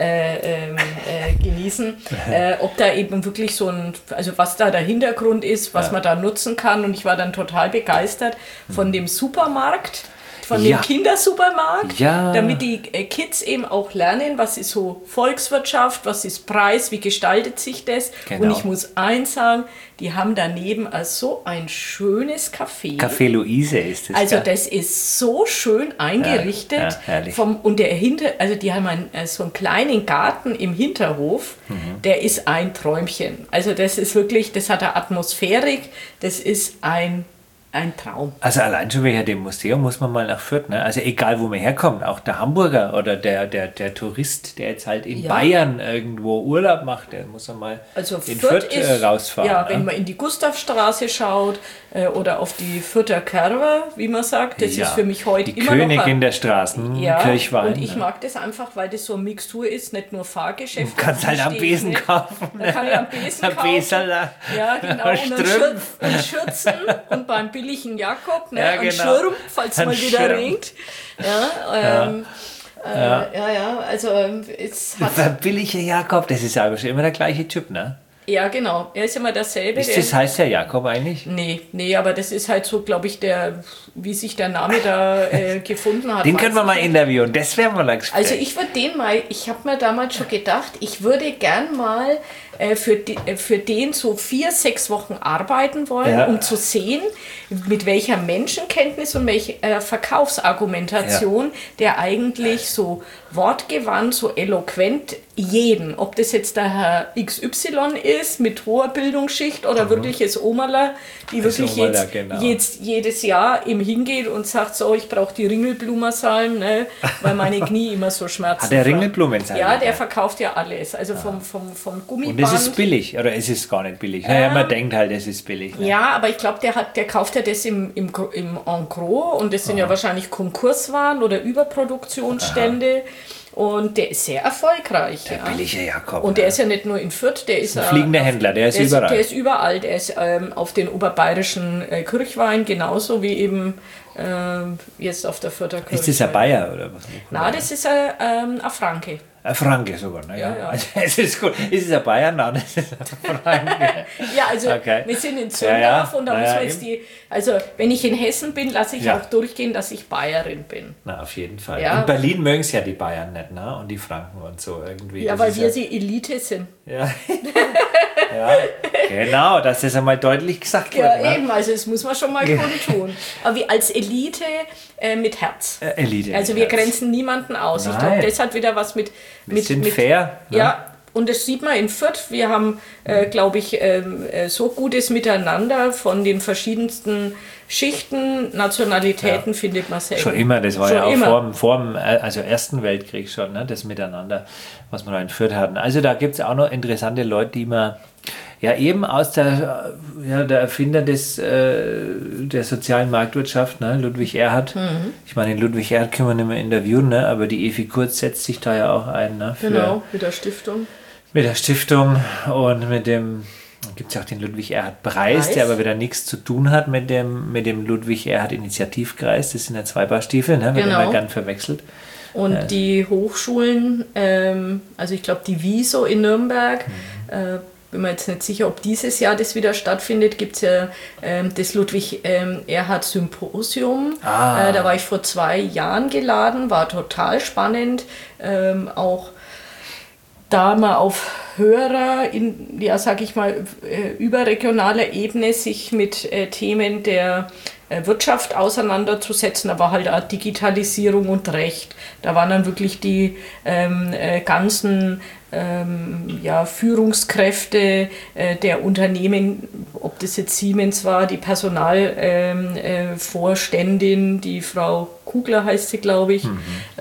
[SPEAKER 2] genießen. Ob da eben wirklich also was da der Hintergrund ist, was man da nutzen kann. Und ich war dann total begeistert von dem Supermarkt. Von dem Kindersupermarkt, damit die Kids eben auch lernen, was ist so Volkswirtschaft, was ist Preis, wie gestaltet sich das. Genau. Und ich muss eins sagen, die haben daneben so ein schönes Café.
[SPEAKER 1] Café Luise ist es.
[SPEAKER 2] Also das ist so schön eingerichtet.
[SPEAKER 1] Herrlich.
[SPEAKER 2] Und die haben so einen kleinen Garten im Hinterhof, der ist ein Träumchen. Also das ist wirklich, das hat eine Atmosphärik, das ist ein Traum.
[SPEAKER 1] Also allein schon wegen dem Museum muss man mal nach Fürth. Ne? Also egal, wo man herkommt, auch der Hamburger oder der Tourist, der jetzt halt in Bayern irgendwo Urlaub macht, der muss dann mal in Fürth rausfahren.
[SPEAKER 2] Ja, wenn man in die Gustavstraße schaut oder auf die Fürther Kerwe, wie man sagt, das ist für mich heute
[SPEAKER 1] die
[SPEAKER 2] immer
[SPEAKER 1] Königin
[SPEAKER 2] noch
[SPEAKER 1] der Straßen, Kirchwein.
[SPEAKER 2] Und ich mag das einfach, weil das so eine Mixtur ist, nicht nur Fahrgeschäfte.
[SPEAKER 1] Du kannst halt am Besen kaufen.
[SPEAKER 2] Da kann ich am Besen kaufen. Ja, genau. Und Schürzen und beim billigen Jakob, ne?
[SPEAKER 1] Ja, genau.
[SPEAKER 2] Und Schirm, falls mal wieder regnet. Also es hat...
[SPEAKER 1] Der billige Jakob, das ist aber schon immer der gleiche Typ, ne?
[SPEAKER 2] Ja, genau. Er ist immer dasselbe.
[SPEAKER 1] Heißt der Jakob eigentlich?
[SPEAKER 2] Nee, aber das ist halt so, glaube ich, wie sich der Name da gefunden hat.
[SPEAKER 1] Den können wir mal interviewen, das wäre mal ein Gespräch.
[SPEAKER 2] Also ich habe mir damals schon gedacht, ich würde gern mal für den so 4-6 Wochen arbeiten wollen, um zu sehen, mit welcher Menschenkenntnis und welcher Verkaufsargumentation der eigentlich so wortgewandt, so eloquent jeden, ob das jetzt der Herr XY ist, mit hoher Bildungsschicht oder wirklich das Omerler, die wirklich jetzt jedes Jahr ihm hingeht und sagt, so, ich brauche die Ringelblumersalm, ne, weil meine Knie immer so schmerzen.
[SPEAKER 1] Hat der Ringelblumensalm?
[SPEAKER 2] Ja, der verkauft ja alles, also vom Gummiband.
[SPEAKER 1] Und das ist billig, oder ist es gar nicht billig? Naja, man denkt halt, es ist billig. Ne?
[SPEAKER 2] Ja, aber ich glaube, der kauft ja das im Engros und das sind ja wahrscheinlich Konkurswaren oder Überproduktionsstände. Und der ist sehr erfolgreich.
[SPEAKER 1] Der billige Jakob.
[SPEAKER 2] Und der ist ja nicht nur in Fürth, der ist
[SPEAKER 1] ein fliegender Händler, der ist überall.
[SPEAKER 2] Der ist überall. Der ist auf den oberbayerischen Kirchwein genauso wie eben jetzt auf der Fürther Kirchwein.
[SPEAKER 1] Ist das ein Bayer oder was?
[SPEAKER 2] Nein, das ist ein Franke.
[SPEAKER 1] Franke sogar, ne?
[SPEAKER 2] Ja.
[SPEAKER 1] Also, es ist gut. Ist es ein Bayern? Nein, es ist ein Franke.
[SPEAKER 2] Ja, also
[SPEAKER 1] Okay.
[SPEAKER 2] wir sind in Zündorf und da muss man jetzt
[SPEAKER 1] eben.
[SPEAKER 2] also wenn ich in Hessen bin, lasse ich
[SPEAKER 1] Ja.
[SPEAKER 2] auch durchgehen, dass ich Bayerin bin.
[SPEAKER 1] Na, auf jeden Fall.
[SPEAKER 2] Ja.
[SPEAKER 1] In Berlin mögen es ja die Bayern nicht, ne? Und die Franken und so irgendwie.
[SPEAKER 2] Ja,
[SPEAKER 1] Das
[SPEAKER 2] weil
[SPEAKER 1] ist
[SPEAKER 2] wir die Elite sind.
[SPEAKER 1] Ja. Ja, genau, dass das einmal deutlich gesagt wird.
[SPEAKER 2] Ja,
[SPEAKER 1] Ne?
[SPEAKER 2] eben, also das muss man schon mal kundtun. Aber wir als Elite mit Herz.
[SPEAKER 1] Elite.
[SPEAKER 2] Also wir
[SPEAKER 1] Herz.
[SPEAKER 2] grenzen niemanden aus. Ich
[SPEAKER 1] Nein.
[SPEAKER 2] glaube, das hat wieder was mit...
[SPEAKER 1] Wir sind fair. Ne?
[SPEAKER 2] Ja, und das sieht man in Fürth. Wir haben, glaube ich, so gutes Miteinander von den verschiedensten Schichten, Nationalitäten findet man selten.
[SPEAKER 1] Schon immer, das war
[SPEAKER 2] Schon
[SPEAKER 1] ja auch
[SPEAKER 2] immer.
[SPEAKER 1] vor dem also Ersten Weltkrieg schon, ne? Das Miteinander, was wir da in Fürth hatten. Also da gibt es auch noch interessante Leute, die man ja eben aus der Erfinder der sozialen Marktwirtschaft, ne? Ludwig Erhard. Ich meine, den Ludwig Erhard können wir nicht mehr interviewen, ne? Aber die Evi Kurz setzt sich da ja auch ein. Ne?
[SPEAKER 2] Genau, mit der Stiftung.
[SPEAKER 1] Mit der Stiftung und mit dem, gibt es ja auch den Ludwig Erhard Preis, der aber wieder nichts zu tun hat mit dem Ludwig Erhard Initiativkreis. Das sind ja zwei Paar Stiefel, ne? Wird
[SPEAKER 2] Genau.
[SPEAKER 1] immer gern verwechselt.
[SPEAKER 2] Und die Hochschulen, also ich glaube die WISO in Nürnberg, bin mir jetzt nicht sicher, ob dieses Jahr das wieder stattfindet, gibt es ja das Ludwig Erhard Symposium. Da war ich vor 2 Jahren geladen, war total spannend. Auch da mal auf höherer, sag ich mal, überregionaler Ebene sich mit Themen der Wirtschaft auseinanderzusetzen, aber halt auch Digitalisierung und Recht. Da waren dann wirklich die ganzen Führungskräfte der Unternehmen, ob das jetzt Siemens war, die Personalvorständin, die Frau Kugler heißt sie, glaube ich.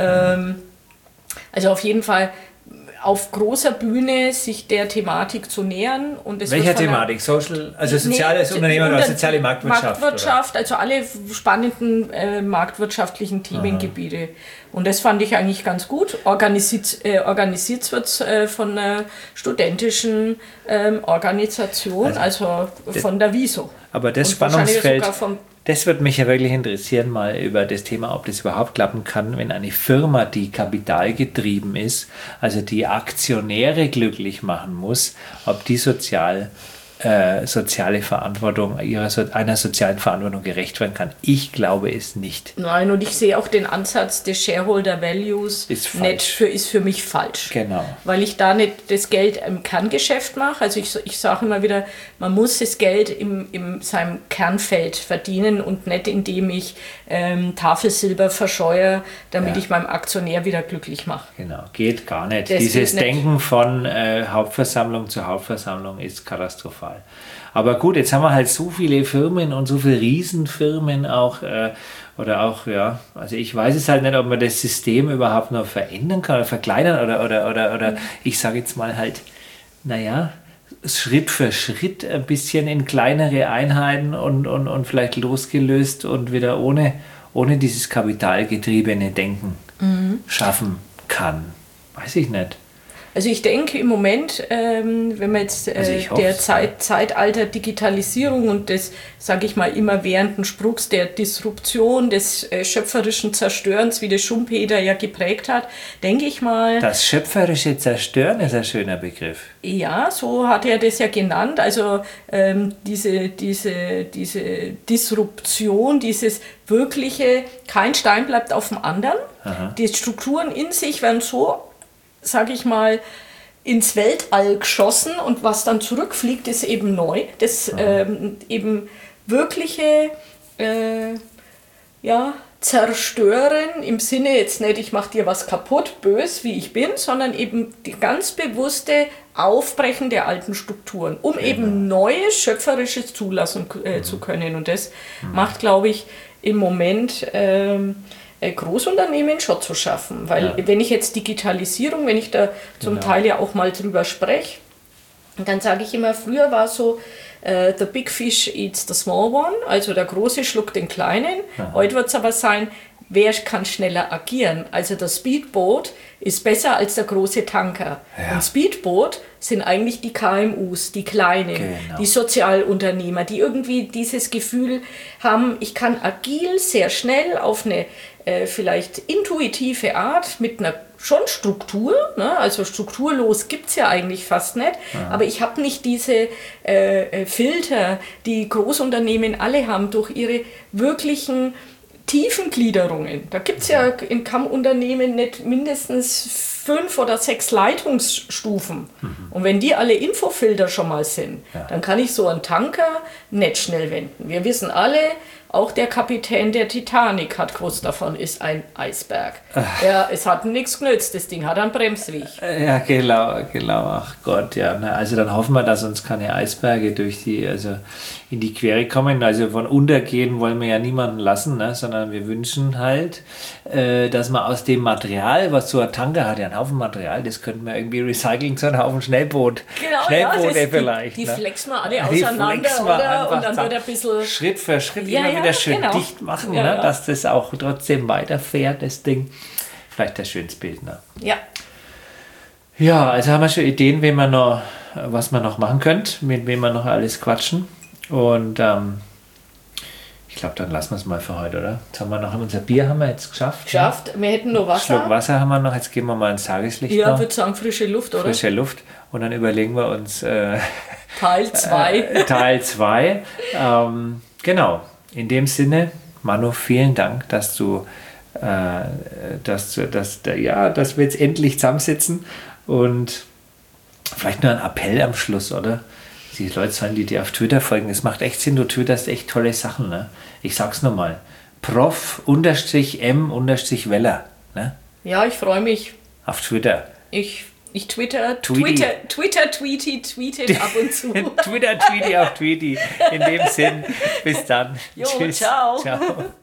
[SPEAKER 2] Also auf jeden Fall auf großer Bühne sich der Thematik zu nähern. Und es
[SPEAKER 1] Welcher
[SPEAKER 2] wird von der-
[SPEAKER 1] Thematik? Also soziales Unternehmen oder soziale Marktwirtschaft?
[SPEAKER 2] Marktwirtschaft, also alle spannenden marktwirtschaftlichen Themengebiete. Und das fand ich eigentlich ganz gut. Organisiert wird es von einer studentischen Organisation, also von der WISO.
[SPEAKER 1] Aber das
[SPEAKER 2] Und wahrscheinlich
[SPEAKER 1] Spannungsfeld,
[SPEAKER 2] sogar vom-
[SPEAKER 1] das würde mich ja wirklich interessieren, mal über das Thema, ob das überhaupt klappen kann, wenn eine Firma, die kapitalgetrieben ist, also die Aktionäre glücklich machen muss, ob die soziale Verantwortung, einer sozialen Verantwortung gerecht werden kann. Ich glaube es nicht.
[SPEAKER 2] Nein, und ich sehe auch den Ansatz des Shareholder Values
[SPEAKER 1] Ist falsch.
[SPEAKER 2] ist für mich falsch.
[SPEAKER 1] Genau.
[SPEAKER 2] Weil ich da nicht das Geld im Kerngeschäft mache. Also ich sage immer wieder, man muss das Geld in seinem Kernfeld verdienen und nicht indem ich Tafelsilber verscheue, damit ich meinem Aktionär wieder glücklich mache.
[SPEAKER 1] Genau, geht gar nicht.
[SPEAKER 2] Das
[SPEAKER 1] Dieses
[SPEAKER 2] geht nicht.
[SPEAKER 1] Denken von Hauptversammlung zu Hauptversammlung ist katastrophal. Aber gut, jetzt haben wir halt so viele Firmen und so viele Riesenfirmen auch, also ich weiß es halt nicht, ob man das System überhaupt noch verändern kann oder verkleinern oder ich sage jetzt mal halt, Schritt für Schritt ein bisschen in kleinere Einheiten und vielleicht losgelöst und wieder ohne dieses kapitalgetriebene Denken schaffen kann. Weiß ich nicht.
[SPEAKER 2] Also ich denke im Moment, wenn man jetzt
[SPEAKER 1] ich hoffe
[SPEAKER 2] der
[SPEAKER 1] es,
[SPEAKER 2] Zeitalter Digitalisierung und des, sage ich mal, immerwährenden Spruchs der Disruption, des schöpferischen Zerstörens, wie das Schumpeter ja geprägt hat, denke ich mal...
[SPEAKER 1] Das schöpferische Zerstören ist ein schöner Begriff.
[SPEAKER 2] Ja, so hat er das ja genannt. Also diese Disruption, dieses wirkliche, kein Stein bleibt auf dem anderen. Die Strukturen in sich werden so, sage ich mal, ins Weltall geschossen und was dann zurückfliegt, ist eben neu. Das eben wirkliche zerstören im Sinne jetzt nicht, ich mache dir was kaputt, bös wie ich bin, sondern eben die ganz bewusste Aufbrechen der alten Strukturen, um eben Neues, Schöpferisches zulassen zu können. Und das macht, glaube ich, im Moment Großunternehmen schon zu schaffen. Weil wenn ich jetzt Digitalisierung, wenn ich da zum Teil ja auch mal drüber spreche, dann sage ich immer, früher war es so, the big fish eats the small one, also der große schluckt den kleinen. Heute wird es aber sein, wer kann schneller agieren? Also das Speedboot ist besser als der große Tanker.
[SPEAKER 1] Ja.
[SPEAKER 2] Und Speedboot sind eigentlich die KMUs, die Kleinen,
[SPEAKER 1] Genau.
[SPEAKER 2] die Sozialunternehmer, die irgendwie dieses Gefühl haben, ich kann agil, sehr schnell auf eine vielleicht intuitive Art mit einer schon Struktur, ne? Also strukturlos gibt es ja eigentlich fast nicht, aber ich habe nicht diese Filter, die Großunternehmen alle haben durch ihre wirklichen Tiefengliederungen. Da gibt es ja in Kammunternehmen nicht mindestens 5 oder 6 Leitungsstufen. Und wenn die alle Infofilter schon mal sind, dann kann ich so einen Tanker nicht schnell wenden. Wir wissen alle, auch der Kapitän der Titanic hat gewusst, davon ist ein Eisberg. Ja, es hat nichts genützt, das Ding hat einen Bremsweg.
[SPEAKER 1] Ja, genau. Ach Gott, ja. Na, also dann hoffen wir, dass uns keine Eisberge in die Quere kommen. Also von untergehen wollen wir ja niemanden lassen, ne? Sondern wir wünschen halt, dass man aus dem Material, was so ein Tanker hat, ja einen Haufen Material, das könnten wir irgendwie recyceln zu einem Haufen Schnellboote vielleicht.
[SPEAKER 2] Die
[SPEAKER 1] ne?
[SPEAKER 2] flexen wir alle auseinander, oder? Und dann wird ein bisschen...
[SPEAKER 1] Schritt für Schritt immer wieder schön dicht machen, ne? Dass das auch trotzdem weiterfährt, das Ding. Vielleicht ein schönes Bild, ne?
[SPEAKER 2] Ja.
[SPEAKER 1] Ja, also haben wir schon Ideen, was wir noch machen könnt, mit wem wir noch alles quatschen. Und ich glaube, dann lassen wir es mal für heute, oder? Jetzt haben wir noch unser Bier haben wir jetzt geschafft.
[SPEAKER 2] Wir hätten nur Wasser.
[SPEAKER 1] Schluck Wasser haben wir noch, jetzt gehen wir mal ins Tageslicht.
[SPEAKER 2] Ja, ich würde sagen frische Luft, oder?
[SPEAKER 1] Frische Luft. Und dann überlegen wir uns
[SPEAKER 2] Teil 2.
[SPEAKER 1] Teil 2. Genau. In dem Sinne, Manu, vielen Dank, dass dass wir jetzt endlich zusammensitzen und vielleicht nur ein Appell am Schluss, oder? Die Leute sollen dir auf Twitter folgen. Es macht echt Sinn, du twitterst echt tolle Sachen, ne? Ich sag's nochmal. Prof_M_Weller, ne?
[SPEAKER 2] Ja, ich freue mich.
[SPEAKER 1] Auf Twitter.
[SPEAKER 2] Ich tweete ab und zu.
[SPEAKER 1] Tweety auf Tweety. In dem Sinn, bis dann.
[SPEAKER 2] Jo,
[SPEAKER 1] Tschüss.
[SPEAKER 2] ciao.
[SPEAKER 1] Ciao.